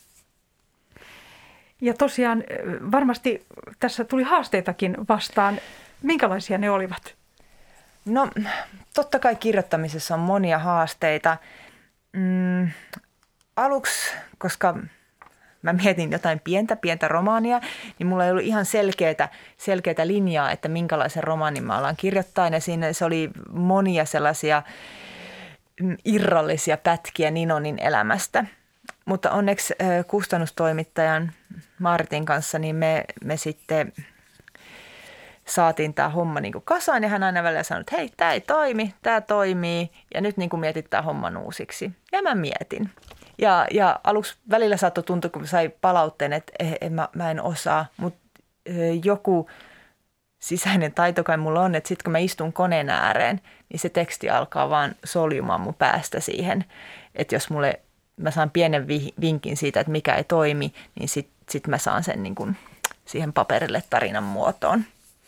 Ja tosiaan varmasti tässä tuli haasteitakin vastaan. Minkälaisia ne olivat? No totta kai kirjoittamisessa on monia haasteita. Mm, aluksi, koska mä mietin jotain pientä, pientä romaania, niin mulla ei ollut ihan selkeätä, selkeätä linjaa, että minkälaisen romaanin mä alan kirjoittaa. Ja siinä se oli monia sellaisia irrallisia pätkiä Ninonin elämästä. Mutta onneksi kustannustoimittajan Martin kanssa niin me, me sitten saatiin tämä homma niin kuin kasaan ja hän aina välillä sanoi, että hei, tämä ei toimi, tämä toimii ja nyt niin kuin mietit tämä homman uusiksi. Ja mä mietin. Ja, ja aluksi välillä saattoi tuntua, kun sai palautteen, että en, mä, mä en osaa, mutta joku sisäinen taito kai mulla on, että sitten kun mä istun koneen ääreen, niin se teksti alkaa vaan soljumaan mun päästä siihen, että jos mulle, mä saan pienen vinkin siitä, että mikä ei toimi, niin sitten sit mä saan sen niin kuin siihen paperille tarinan muotoon.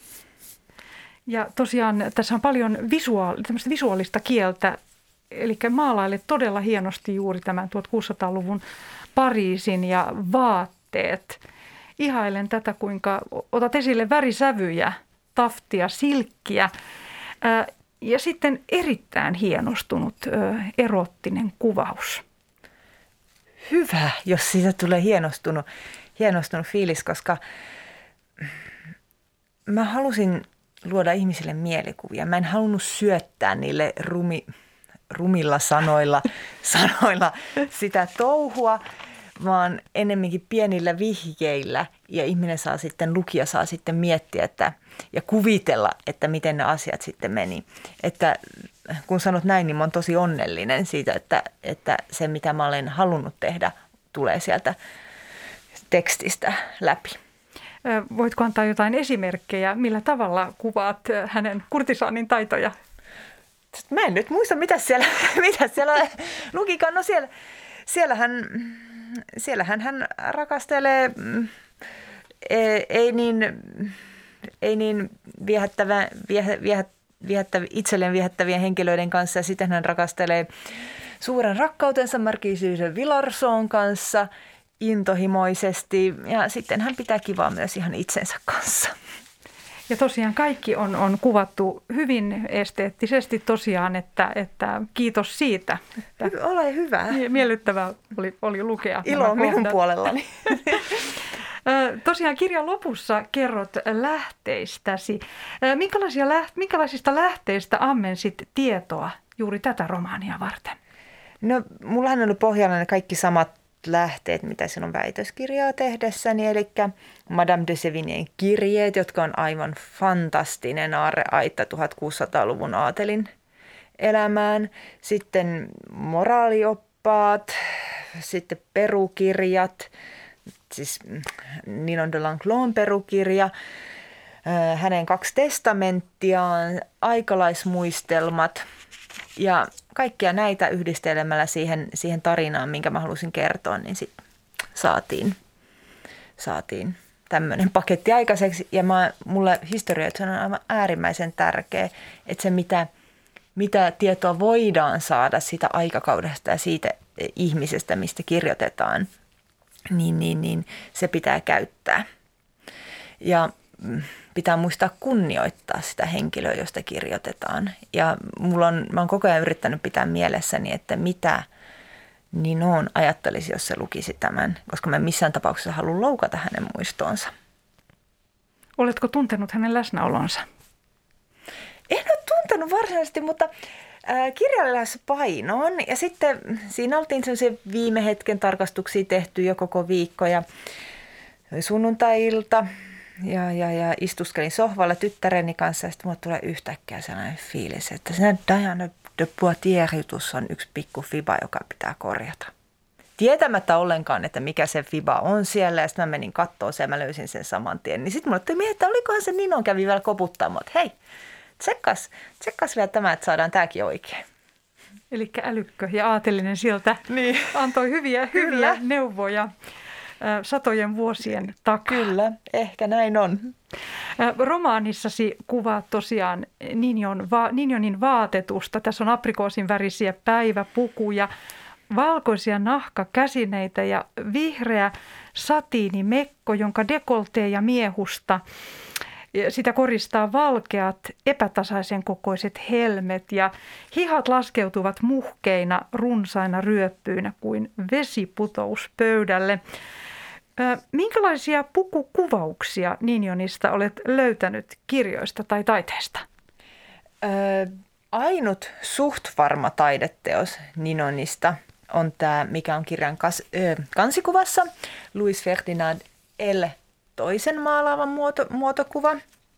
Ja tosiaan tässä on paljon visuaali, tämmöistä visuaalista kieltä, eli maalailet todella hienosti juuri tämän tuhatkuusisataaluvun Pariisin ja vaatteet. Ihailen tätä, kuinka otat esille värisävyjä, taftia, silkkiä ja sitten erittäin hienostunut erottinen kuvaus. Hyvä, jos siitä tulee hienostunut, hienostunut fiilis, koska mä halusin luoda ihmisille mielikuvia. Mä en halunnut syöttää niille rumi, rumilla sanoilla, sanoilla sitä touhua, vaan ennemminkin pienillä vihjeillä ja ihminen saa sitten, lukija saa sitten miettiä että, ja kuvitella, että miten ne asiat sitten meni. Että kun sanot näin, niin mä oon tosi onnellinen siitä, että, että se mitä mä olen halunnut tehdä tulee sieltä tekstistä läpi. Voitko antaa jotain esimerkkejä, millä tavalla kuvaat hänen kurtisaanin taitoja? Mä en nyt muista, mitä siellä, mitä siellä lukikaan. No siellä, siellähän, siellähän hän rakastelee ei, ei niin, ei niin viehättävä, viehä, viehä, viehättävä, itselleen viehättävien henkilöiden kanssa. Ja sitten hän rakastelee suuren rakkautensa Marquise de Villarson kanssa intohimoisesti. Ja sitten hän pitää kivaa myös ihan itsensä kanssa. Ja tosiaan kaikki on, on kuvattu hyvin esteettisesti tosiaan, että, että kiitos siitä. Että ole hyvä. Miellyttävää oli, oli lukea. Ilo minun puolellani. Tosiaan kirjan lopussa kerrot lähteistäsi. Minkälaisia, minkälaisista lähteistä ammensit tietoa juuri tätä romaania varten? No, mullahan on ollut pohjalla ne kaikki samat lähteet, mitä sinun väitöskirjaa tehdessäni, eli Madame de Sévigné'n kirjeet, jotka on aivan fantastinen aarreaitta tuhatkuusisataaluvun aatelin elämään. Sitten moraalioppaat, sitten perukirjat, siis Ninon de L'Enclos perukirja, hänen kaksi testamenttiaan, aikalaismuistelmat ja kaikkia näitä yhdistelemällä siihen, siihen tarinaan, minkä mä halusin kertoa, niin sitten saatiin, saatiin tämmöinen paketti aikaiseksi. Ja mä, mulle historioitsijana on aivan äärimmäisen tärkeä, että se mitä, mitä tietoa voidaan saada siitä aikakaudesta ja siitä ihmisestä, mistä kirjoitetaan, niin, niin, niin se pitää käyttää. Ja pitää muistaa kunnioittaa sitä henkilöä, josta kirjoitetaan. Ja mulla on, mä oon koko ajan yrittänyt pitää mielessäni, että mitä Ninon ajattelisi, jos se lukisi tämän, koska mä en missään tapauksessa halua loukata hänen muistoonsa. Oletko tuntenut hänen läsnäolonsa? En ole tuntenut varsinaisesti, mutta kirjailijassa painoon. Ja sitten siinä oltiin sellaisia viime hetken tarkastuksia tehty jo koko viikko ja sunnuntai-ilta. Ja, ja, ja istuskelin sohvalla tyttäreni kanssa ja sitten mulle tulee yhtäkkiä sellainen fiilis, että se Diana de Poitiers-jutus on yksi pikku fiba, joka pitää korjata. Tietämättä ollenkaan, että mikä se fiba on siellä ja sitten mä menin kattoon sen ja mä löysin sen saman tien. Niin sitten mulle tuli, että olikohan se Ninon kävi vielä koputtamaan, että hei, tsekkas, tsekkas vielä tämä, että saadaan tämäkin oikein. Eli älykkö ja aatelinen sieltä niin antoi hyviä, hyviä neuvoja satojen vuosien takaa. Kyllä, ehkä näin on. Romaanissasi kuvaat tosiaan Ninon, va, Ninonin vaatetusta. Tässä on aprikoosin värisiä päiväpukuja, valkoisia nahkakäsineitä ja vihreä satiinimekko, jonka dekoltee ja miehusta sitä koristaa valkeat epätasaisen kokoiset helmet ja hihat laskeutuvat muhkeina runsaina ryöppyinä kuin vesiputous pöydälle. Minkälaisia pukukuvauksia Ninonista olet löytänyt kirjoista tai taiteesta? Öö, ainut suht varma taideteos Ninonista on tämä, mikä on kirjan kas, öö, kansikuvassa, Louis Ferdinand L. toisen maalaavan muoto, muotokuva.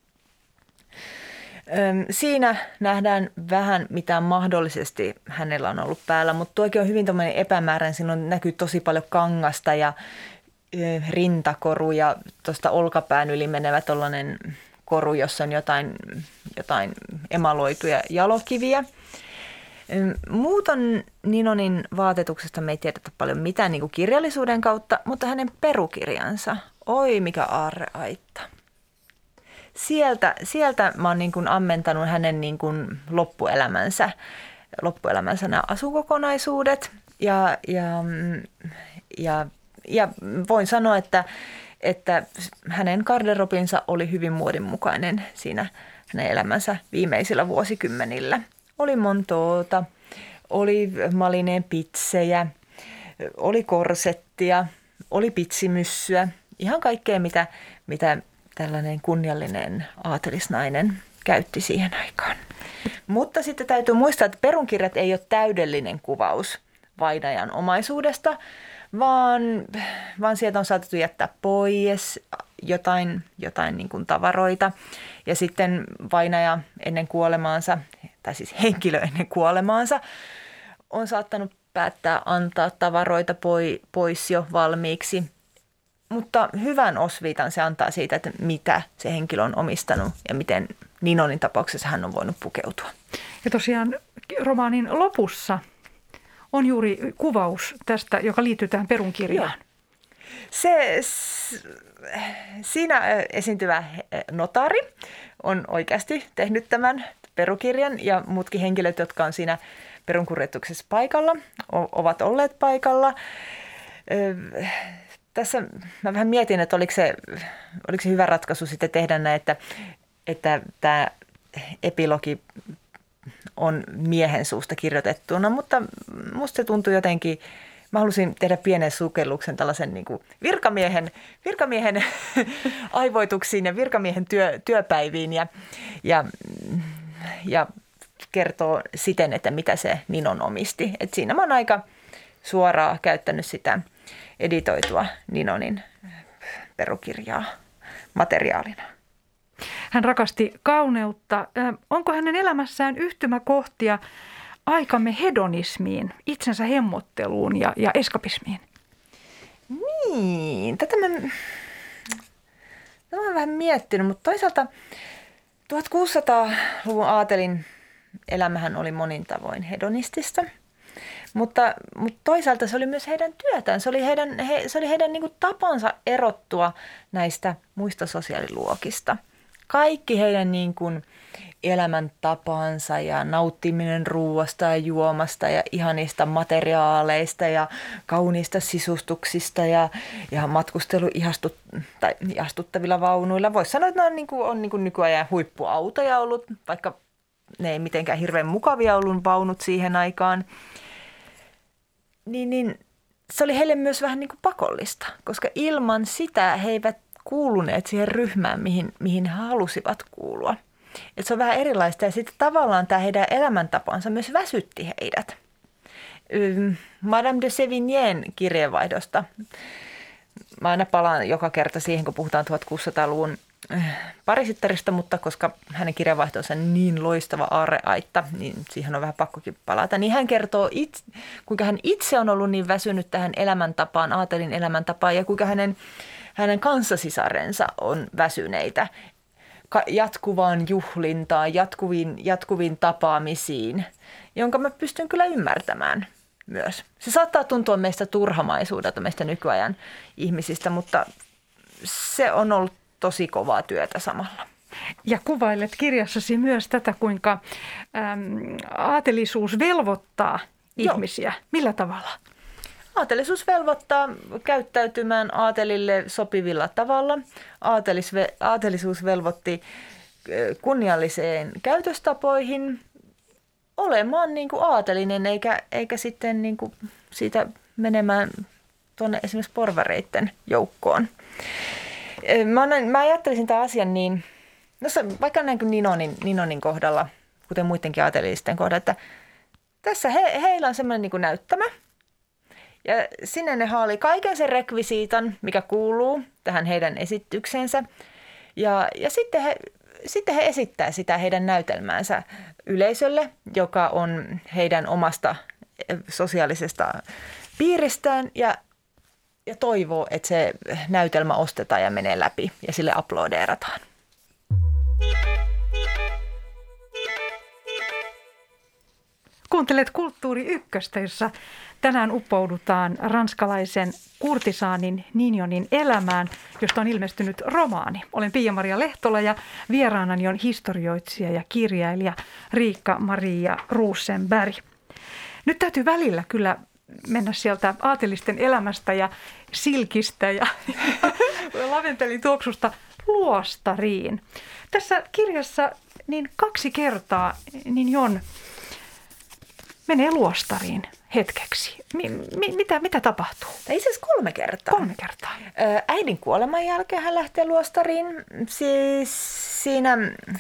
Öö, siinä nähdään vähän, mitä mahdollisesti hänellä on ollut päällä, mutta tuokin on hyvin tommoinen epämääräinen. Siinä on, näkyy tosi paljon kangasta ja rintakoru ja tuosta olkapään yli menevä tollainen koru, jossa on jotain, jotain emaloituja jalokiviä. Muuton Ninonin vaatetuksesta me ei tiedetä paljon mitään niin kuin kirjallisuuden kautta, mutta hänen perukirjansa, oi mikä aarreaitta. Sieltä, sieltä mä oon niin kuin ammentanut hänen niin kuin loppuelämänsä, loppuelämänsä nämä asukokonaisuudet ja, ja, ja Ja voin sanoa, että, että hänen garderobinsa oli hyvin muodinmukainen siinä hänen elämänsä viimeisillä vuosikymmenillä. Oli montoota, oli malineen pitsejä, oli korsettia, oli pitsimyssyä. Ihan kaikkea, mitä, mitä tällainen kunniallinen aatelisnainen käytti siihen aikaan. Mutta sitten täytyy muistaa, että perunkirjat ei ole täydellinen kuvaus vainajan omaisuudesta, vaan, vaan sieltä on saatettu jättää pois jotain, jotain niin kuin tavaroita. Ja sitten vainaja ennen kuolemaansa, tai siis henkilö ennen kuolemaansa, on saattanut päättää antaa tavaroita pois jo valmiiksi. Mutta hyvän osviitan se antaa siitä, että mitä se henkilö on omistanut ja miten Ninonin tapauksessa hän on voinut pukeutua. Ja tosiaan romaanin lopussa on juuri kuvaus tästä, joka liittyy tähän perunkirjaan. Joo. Se, siinä esiintyvä notaari on oikeasti tehnyt tämän perukirjan ja muutkin henkilöt, jotka on siinä perunkuljetuksessa paikalla, ovat olleet paikalla. Tässä mä vähän mietin, että oliko se, oliko se hyvä ratkaisu sitten tehdä näin, että, että tämä epilogi on miehen suusta kirjoitettuna, mutta musta se tuntui jotenkin, mä halusin tehdä pienen sukelluksen tällaisen niin kuin virkamiehen, virkamiehen aivoituksiin ja virkamiehen työ, työpäiviin ja, ja, ja kertoo siten, että mitä se Ninon omisti. Et siinä mä oon aika suoraan käyttänyt sitä editoitua Ninonin perukirjaa materiaalina. Hän rakasti kauneutta. Onko hänen elämässään yhtymäkohtia aikamme hedonismiin, itsensä hemmotteluun ja, ja eskapismiin? Niin, tätä mä, tätä mä oon vähän miettinyt, mutta toisaalta tuhatkuusisataaluvun aatelin elämähän oli monin tavoin hedonistista. Mutta, mutta toisaalta se oli myös heidän työtään. Se oli heidän, he, se oli heidän niin kuin tapansa erottua näistä muista sosiaaliluokista. Kaikki heidän niin kuin elämäntapansa ja nauttiminen ruuasta ja juomasta ja ihanista materiaaleista ja kauniista sisustuksista ja, ja matkustelu ihastut, tai ihastuttavilla vaunuilla. Voisi sanoa, että ne on, niin kuin, on niin kuin nykyajan huippuautoja ollut, vaikka ne ei mitenkään hirveän mukavia ollut vaunut siihen aikaan. Niin, niin se oli heille myös vähän niin kuin pakollista, koska ilman sitä he eivät kuuluneet siihen ryhmään, mihin, mihin he halusivat kuulua. Et se on vähän erilaista ja sitten tavallaan tämä heidän elämäntapansa myös väsytti heidät. Madame de Sévigné'n kirjeenvaihdosta. Mä aina palaan joka kerta siihen, kun puhutaan tuhatkuusisataaluvun parisittarista, mutta koska hänen kirjeenvaihtonsa on niin loistava aarreaitta, niin siihen on vähän pakkokin palata. Niin hän kertoo, itse, kuinka hän itse on ollut niin väsynyt tähän elämäntapaan, aatelin elämäntapaan, ja kuinka hänen, hänen kanssasisarensa on väsyneitä jatkuvaan juhlintaan, jatkuviin, jatkuviin tapaamisiin, jonka mä pystyn kyllä ymmärtämään myös. Se saattaa tuntua meistä turhamaisuudelta, meistä nykyajan ihmisistä, mutta se on ollut tosi kovaa työtä samalla. Ja kuvailet kirjassasi myös tätä, kuinka äm, aatelisuus velvoittaa ihmisiä. Joo. Millä tavalla? Aatelisuus velvoittaa käyttäytymään aatelille sopivilla tavalla. Aatelisve, aatelisuus velvoitti kunnialliseen käytöstapoihin, olemaan niin kuin aatelinen eikä, eikä sitten niin kuin siitä menemään tuonne esimerkiksi porvareiden joukkoon. Mä, annan, mä ajattelisin tämän asian niin, no se, vaikka näin kuin Ninonin, Ninonin kohdalla, kuten muidenkin aatelisten kohdalla, että tässä he, heillä on semmoinen niin kuin näyttämä. Ja sinne ne haali kaiken sen rekvisiitan, mikä kuuluu tähän heidän esitykseensä. Ja, ja sitten, he, sitten he esittää sitä heidän näytelmäänsä yleisölle, joka on heidän omasta sosiaalisesta piiristään ja Ja toivoo, että se näytelmä ostetaan ja menee läpi ja sille aplodeerataan. Kuuntelet Kulttuuri Ykköstä, jossa tänään uppoudutaan ranskalaisen kurtisaanin Ninonin elämään, josta on ilmestynyt romaani. Olen Pia-Maria Lehtola ja vieraanani on historioitsija ja kirjailija Riikka-Maria Rosenberg. Nyt täytyy välillä kyllä mennä sieltä aatelisten elämästä ja silkistä ja laventelin tuoksusta luostariin. Tässä kirjassa niin kaksi kertaa niin Jon menee luostariin hetkeksi. Mi- mi- mitä, mitä tapahtuu? Itse asiassa kolme kertaa. Kolme kertaa. Äidin kuoleman jälkeen hän lähtee luostariin. Siis siinä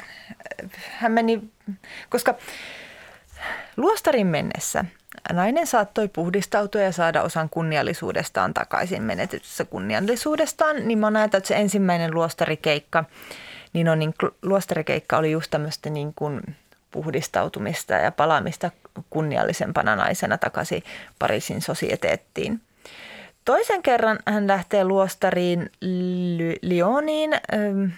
hän meni, koska luostarin mennessä nainen saattoi puhdistautua ja saada osan kunniallisuudestaan takaisin menetyssä kunniallisuudestaan. Niin mä ajattelin, että se ensimmäinen luostarikeikka, niin on niin luostarikeikka oli just tämmöistä niin kuin puhdistautumista ja palaamista kunniallisempana naisena takaisin Pariisin sosieteettiin. Toisen kerran hän lähtee luostariin Lyoniin. Öm,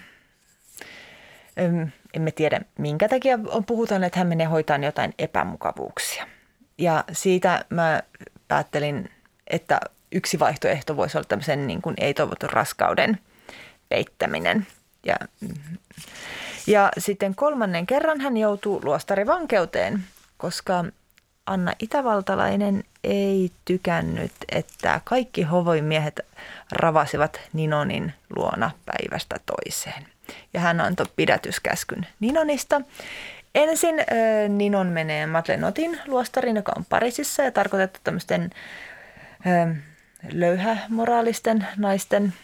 öm, emme tiedä minkä takia puhutaan, että hän menee hoitamaan jotain epämukavuuksia. Ja siitä mä päättelin, että yksi vaihtoehto voisi olla tämmöisen niin kuin ei-toivotun raskauden peittäminen. Ja, ja sitten kolmannen kerran hän joutuu luostarivankeuteen, koska Anna Itävaltalainen ei tykännyt, että kaikki hovimiehet ravasivat Ninonin luona päivästä toiseen. Ja hän antoi pidätyskäskyn Ninonista. Ensin äh, Ninon menee Matlenotin luostariin, joka on Pariisissa ja tarkoitettu tämmöisten äh, löyhämoraalisten naisten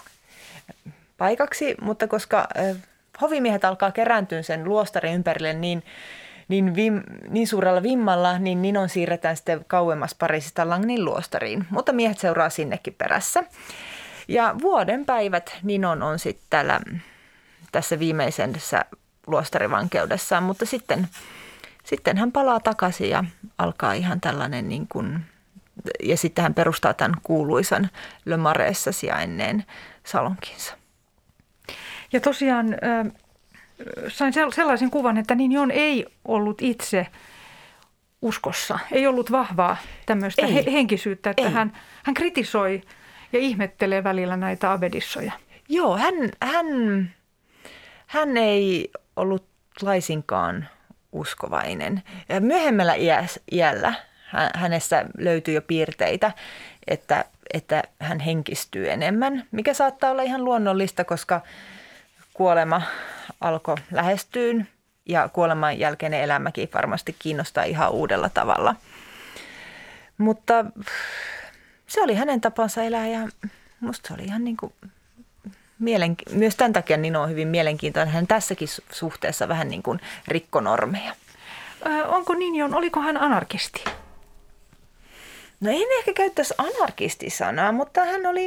paikaksi. Mutta koska äh, hovimiehet alkaa kerääntyä sen luostarin ympärille niin, niin, vim, niin suurella vimmalla, niin Ninon siirretään sitten kauemmas Pariisista Langnin luostariin. Mutta miehet seuraa sinnekin perässä. Ja vuoden päivät Ninon on sitten täällä tässä viimeisessä luostarivankeudessaan, mutta sitten, sitten hän palaa takaisin ja alkaa ihan tällainen niin kuin, ja sitten hän perustaa tämän kuuluisan Le Maréssa sijainneen salonkinsa. Ja tosiaan äh, sain sellaisen kuvan, että Nignon ei ollut itse uskossa, ei ollut vahvaa tämmöistä he, henkisyyttä, että hän, hän kritisoi ja ihmettelee välillä näitä abbedissoja. Joo, hän, hän, hän ei ollut laisinkaan uskovainen. Ja myöhemmällä iällä hänestä löytyy jo piirteitä, että, että hän henkistyy enemmän, mikä saattaa olla ihan luonnollista, koska kuolema alkoi lähestyyn ja kuoleman jälkeinen elämäkin varmasti kiinnostaa ihan uudella tavalla. Mutta se oli hänen tapansa elää ja musta se oli ihan niin kuin mielenki- myös tämän takia Nino on hyvin mielenkiintoinen. Hän tässäkin suhteessa vähän niin kuin rikkonormeja. Ö, onko Nignon, oliko hän anarkisti? No en ehkä käyttäisi anarkistisanaa, mutta hän oli,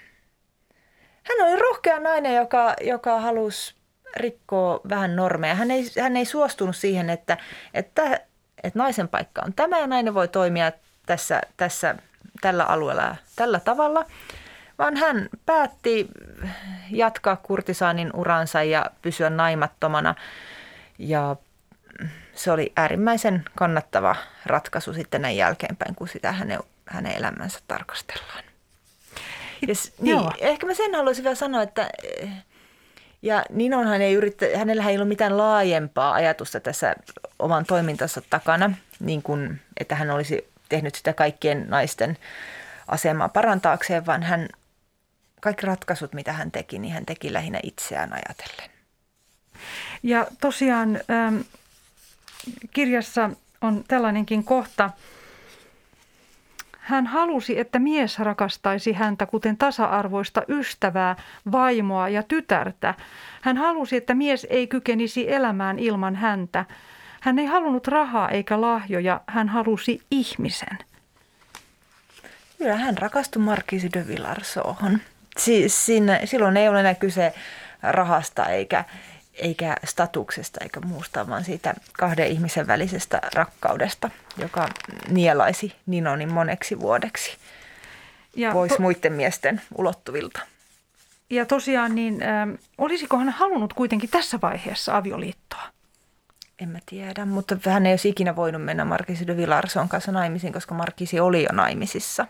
hän oli rohkea nainen, joka, joka halusi rikkoa vähän normeja. Hän ei, hän ei suostunut siihen, että, että, että naisen paikka on tämä ja nainen voi toimia tässä, tässä, tällä alueella tällä tavalla, vaan hän päätti jatkaa kurtisaanin uransa ja pysyä naimattomana. Ja se oli äärimmäisen kannattava ratkaisu sitten näin jälkeenpäin, kun sitä hänen, hänen elämänsä tarkastellaan. Ja, niin, ehkä mä sen haluaisin vielä sanoa, että ja Ninonhan ei yrittä, hänellä ei ollut mitään laajempaa ajatusta tässä oman toimintansa takana, niin kuin, että hän olisi tehnyt sitä kaikkien naisten asemaa parantaakseen, vaan hän, kaikki ratkaisut, mitä hän teki, niin hän teki lähinnä itseään ajatellen. Ja tosiaan ähm, kirjassa on tällainenkin kohta. Hän halusi, että mies rakastaisi häntä kuten tasa-arvoista ystävää, vaimoa ja tytärtä. Hän halusi, että mies ei kykenisi elämään ilman häntä. Hän ei halunnut rahaa eikä lahjoja, hän halusi ihmisen. Kyllä hän rakastui Marquise de Villarceauxon. Siis siinä, silloin ei ole enää kyse rahasta eikä, eikä statuksesta eikä muusta, vaan siitä kahden ihmisen välisestä rakkaudesta, joka nielaisi Ninonin moneksi vuodeksi ja pois to- muiden miesten ulottuvilta. Ja tosiaan, niin äh, olisiko hän halunnut kuitenkin tässä vaiheessa avioliittoa? En mä tiedä, mutta hän ei olisi ikinä voinut mennä Marquise de Villarceauxon kanssa naimisiin, koska Marquise oli jo naimisissa.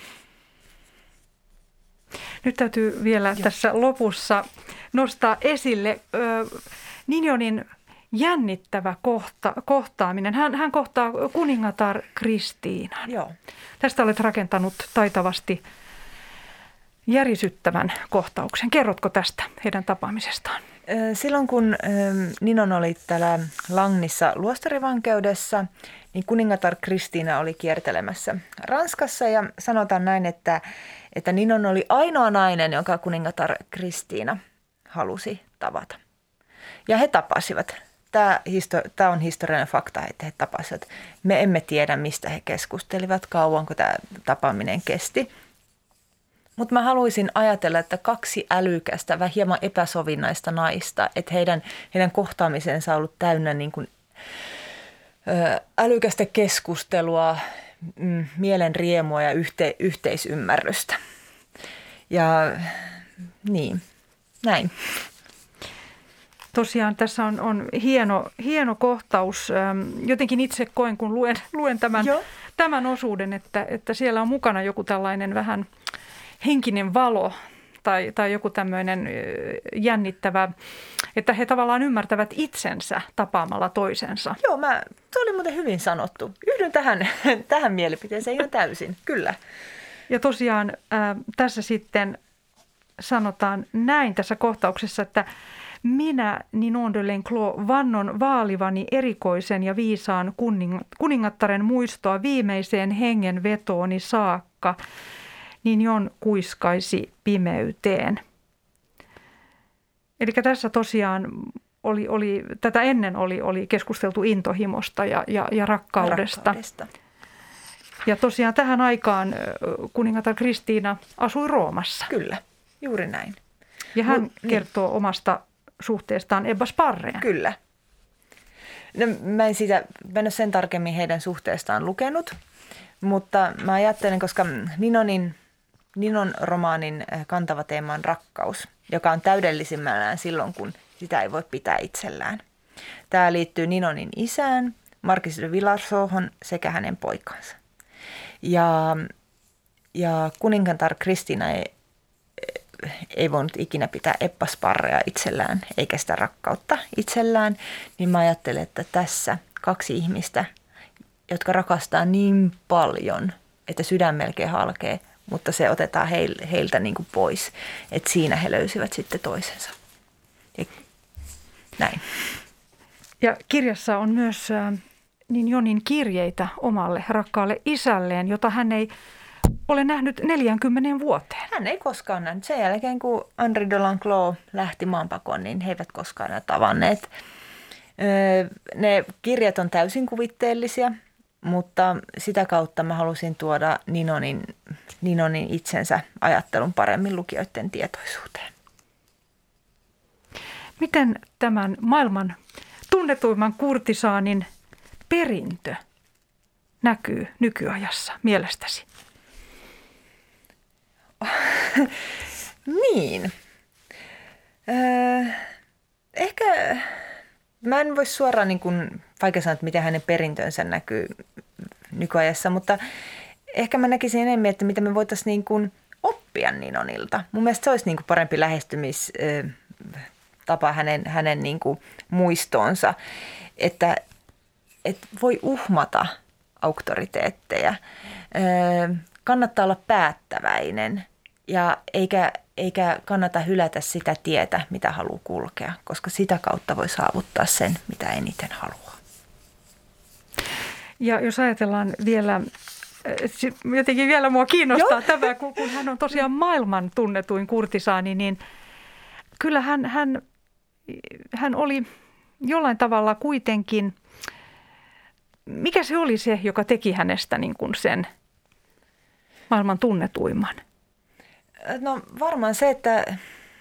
Nyt täytyy vielä Joo. tässä lopussa nostaa esille ö, Nignonin jännittävä kohta, kohtaaminen. Hän, hän kohtaa kuningatar Kristiinan. Joo. Tästä olet rakentanut taitavasti järisyttävän kohtauksen. Kerrotko tästä heidän tapaamisestaan? Silloin kun Ninon oli täällä Langnissa luostarivankeudessa, niin kuningatar Kristiina oli kiertelemässä Ranskassa ja sanotaan näin, että, että Ninon oli ainoa nainen, jonka kuningatar Kristiina halusi tavata. Ja he tapasivat. Tämä, histo- tämä on historiallinen fakta, että he tapasivat. Me emme tiedä, mistä he keskustelivat, kauanko tämä tapaaminen kesti. Mutta mä haluaisin ajatella, että kaksi älykästä, vähän hieman epäsovinnaista naista, että heidän, heidän kohtaamisensa on ollut täynnä niin kuin, ö, älykästä keskustelua, mm, mielen riemua ja yhte, yhteisymmärrystä. Ja niin, näin. Tosiaan tässä on, on hieno, hieno kohtaus. Jotenkin itse koen, kun luen, luen tämän, tämän osuuden, että, että siellä on mukana joku tällainen vähän henkinen valo tai, tai joku tämmöinen jännittävä, että he tavallaan ymmärtävät itsensä tapaamalla toisensa. Joo, mä, se oli muuten hyvin sanottu. Yhdyn tähän, tähän mielipiteeseen ihan täysin, kyllä. Ja tosiaan äh, tässä sitten sanotaan näin tässä kohtauksessa, että minä, Ninon de Lenclos, vannon vaalivani erikoisen ja viisaan kuningattaren muistoa viimeiseen hengenvetooni saakka, Ninon kuiskaisi pimeyteen. Eli tässä tosiaan oli, oli, tätä ennen oli, oli keskusteltu intohimosta ja, ja, ja rakkaudesta. rakkaudesta. Ja tosiaan tähän aikaan kuningatar Kristiina asui Roomassa. Kyllä, juuri näin. Ja hän Mut, kertoo niin. omasta suhteestaan Ebba Sparreen. Kyllä. No, mä en siitä mennä sen tarkemmin heidän suhteestaan lukenut, mutta mä ajattelen, koska Ninonin, Ninon romaanin kantava teema on rakkaus, joka on täydellisimmillään silloin, kun sitä ei voi pitää itsellään. Tämä liittyy Ninonin isään, Marquis de Villarsohon sekä hänen poikansa. Ja, ja kuningatar Kristiina ei, ei voinut ikinä pitää Ebba Sparrea itsellään, eikä sitä rakkautta itsellään, niin mä ajattelen, että tässä kaksi ihmistä, jotka rakastaa niin paljon, että sydän melkein halkee, mutta se otetaan heiltä, heiltä niin kuin pois, että siinä he löysivät sitten toisensa. Ja näin. Ja kirjassa on myös äh, Ninon kirjeitä omalle rakkaalle isälleen, jota hän ei ole nähnyt neljäänkymmeneen vuoteen. Hän ei koskaan nähnyt. Sen jälkeen, kun Henri de Lenclos lähti maanpakoon, niin he eivät koskaan enää tavanneet. Ne kirjat on täysin kuvitteellisia, mutta sitä kautta mä halusin tuoda Ninonin, Ninonin itsensä ajattelun paremmin lukijoiden tietoisuuteen. Miten tämän maailman tunnetuimman kurtisaanin perintö näkyy nykyajassa mielestäsi? Niin. Öö, ehkä mä en voi suoraan, niin kuin, vaikka sanoa, että miten hänen perintönsä näkyy nykyajassa, mutta ehkä mä näkisin enemmän, että mitä me voitaisiin niin kuin oppia Ninonilta. Mun mielestä se olisi niin kuin parempi lähestymistapa hänen, hänen niin kuin muistoonsa, että, että voi uhmata auktoriteetteja. Öö, kannattaa olla päättäväinen. Ja eikä, eikä kannata hylätä sitä tietä, mitä haluaa kulkea, koska sitä kautta voi saavuttaa sen, mitä eniten haluaa. Ja jos ajatellaan vielä, jotenkin vielä mua kiinnostaa Joo. tämä, kun, kun hän on tosiaan maailman tunnetuin kurtisaani, niin kyllä hän, hän, hän oli jollain tavalla kuitenkin, mikä se oli se, joka teki hänestä niin kuin sen maailman tunnetuimman? No varmaan se, että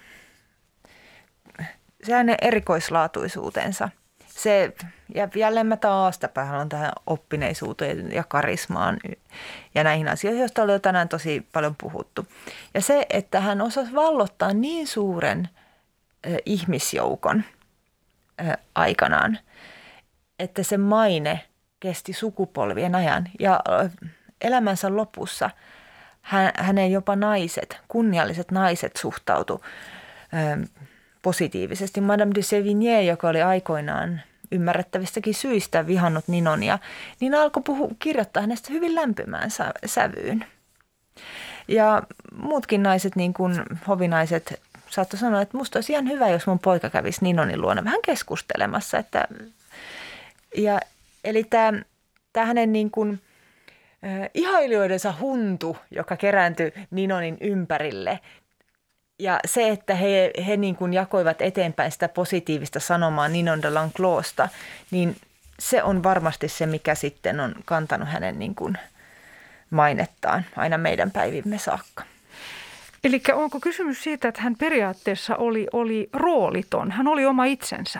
se hänen erikoislaatuisuutensa. Se, ja jälleen mä taas tapahan tähän oppineisuuteen ja karismaan ja näihin asioihin, joista oli jo tänään tosi paljon puhuttu. Ja se, että hän osasi vallottaa niin suuren eh, ihmisjoukon eh, aikanaan, että se maine kesti sukupolvien ajan ja eh, elämänsä lopussa hänen jopa naiset, kunnialliset naiset suhtautu ö, positiivisesti. Madame de Sévigné, joka oli aikoinaan ymmärrettävistäkin syistä vihannut Ninonia, niin alkoi puhu, kirjoittaa hänestä hyvin lämpimään sävyyn. Ja muutkin naiset, niin kuin hovinaiset, saattoi sanoa, että musta olisi ihan hyvä, jos mun poika kävisi Ninonin luona vähän keskustelemassa. Että, ja, eli tämä, tämä hänen niin kuin, äh, ihailijoidensa huntu, joka kerääntyi Ninonin ympärille. Ja se, että he, he niin kuin jakoivat eteenpäin sitä positiivista sanomaa Ninon de L'Enclosta, niin se on varmasti se, mikä sitten on kantanut hänen niin kuin mainettaan aina meidän päivimme saakka. Eli onko kysymys siitä, että hän periaatteessa oli, oli rooliton, hän oli oma itsensä?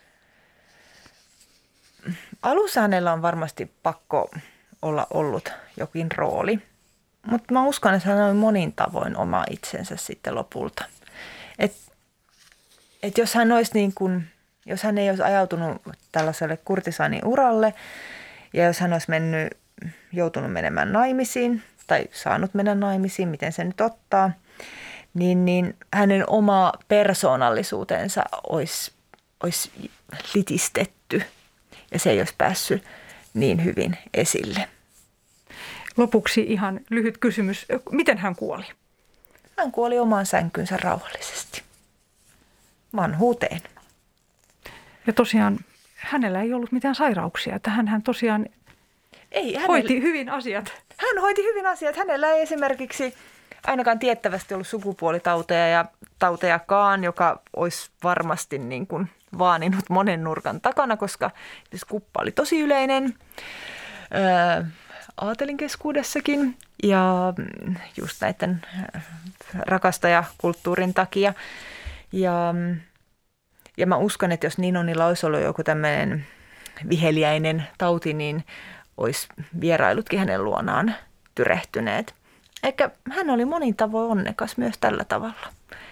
Alussa hänellä on varmasti pakko olla ollut jokin rooli, mutta mä uskon, että hän on monin tavoin oma itsensä sitten lopulta. Et, et jos hän olisi niin kuin, jos hän ei olisi ajautunut tällaiselle kurtisaanin uralle ja jos hän olisi mennyt, joutunut menemään naimisiin tai saanut mennä naimisiin, miten se nyt ottaa, niin, niin hänen oma persoonallisuutensa olisi, olisi litistetty ja se ei olisi päässyt niin hyvin esille. Lopuksi ihan lyhyt kysymys. Miten hän kuoli? Hän kuoli omaan sänkynsä rauhallisesti. Vanhuuteen. Ja tosiaan hänellä ei ollut mitään sairauksia, että hän, hän tosiaan ei, hänellä, hoiti hyvin asiat. Hän hoiti hyvin asiat. Hänellä ei esimerkiksi ainakaan tiettävästi ollut sukupuolitauteja ja tautejakaan, joka olisi varmasti niin kuin vaaninut monen nurkan takana, koska kuppa oli tosi yleinen ää, aatelin keskuudessakin ja just näiden rakastajakulttuurin takia. Ja, ja mä uskon, että jos Ninonilla olisi ollut joku tämmöinen viheliäinen tauti, niin olisi vierailutkin hänen luonaan tyrehtyneet. Eikä hän oli monin tavoin onnekas myös tällä tavalla.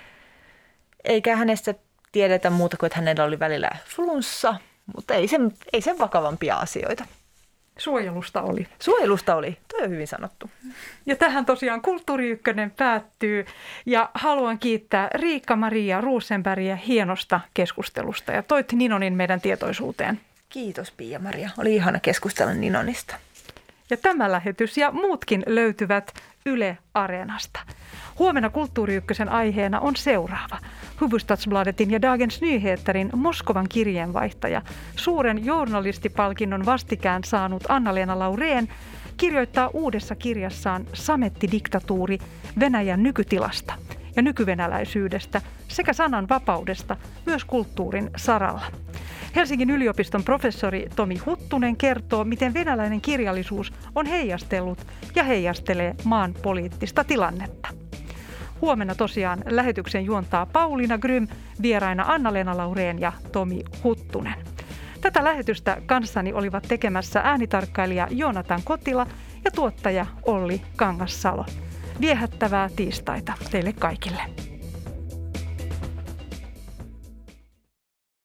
Eikä hänestä tiedetä muuta kuin, että hänellä oli välillä flunssa, mutta ei sen, ei sen vakavampia asioita. Suojelusta oli. Suojelusta oli, toi on hyvin sanottu. Ja tähän tosiaan Kulttuuri Ykkönen päättyy ja haluan kiittää Riikka-Maria Rosenbergia hienosta keskustelusta ja toit Ninonin meidän tietoisuuteen. Kiitos Pia-Maria, oli ihana keskustella Ninonista. Ja tämä lähetys ja muutkin löytyvät Yle Areenasta. Huomenna Kulttuuri Ykkösen aiheena on seuraava. Hufvudstadsbladetin ja Dagens Nyheterin Moskovan kirjeenvaihtaja, suuren journalistipalkinnon vastikään saanut Anna-Leena Laurén kirjoittaa uudessa kirjassaan Samettidiktatuuri Venäjän nykytilasta ja nykyvenäläisyydestä sekä sananvapaudesta myös kulttuurin saralla. Helsingin yliopiston professori Tomi Huttunen kertoo, miten venäläinen kirjallisuus on heijastellut ja heijastelee maan poliittista tilannetta. Huomenna tosiaan lähetyksen juontaa Pauliina Grym, vieraina Anna-Leena Laurén ja Tomi Huttunen. Tätä lähetystä kanssani olivat tekemässä äänitarkkailija Joonatan Kotila ja tuottaja Olli Kangassalo. Viehättävää tiistaita teille kaikille.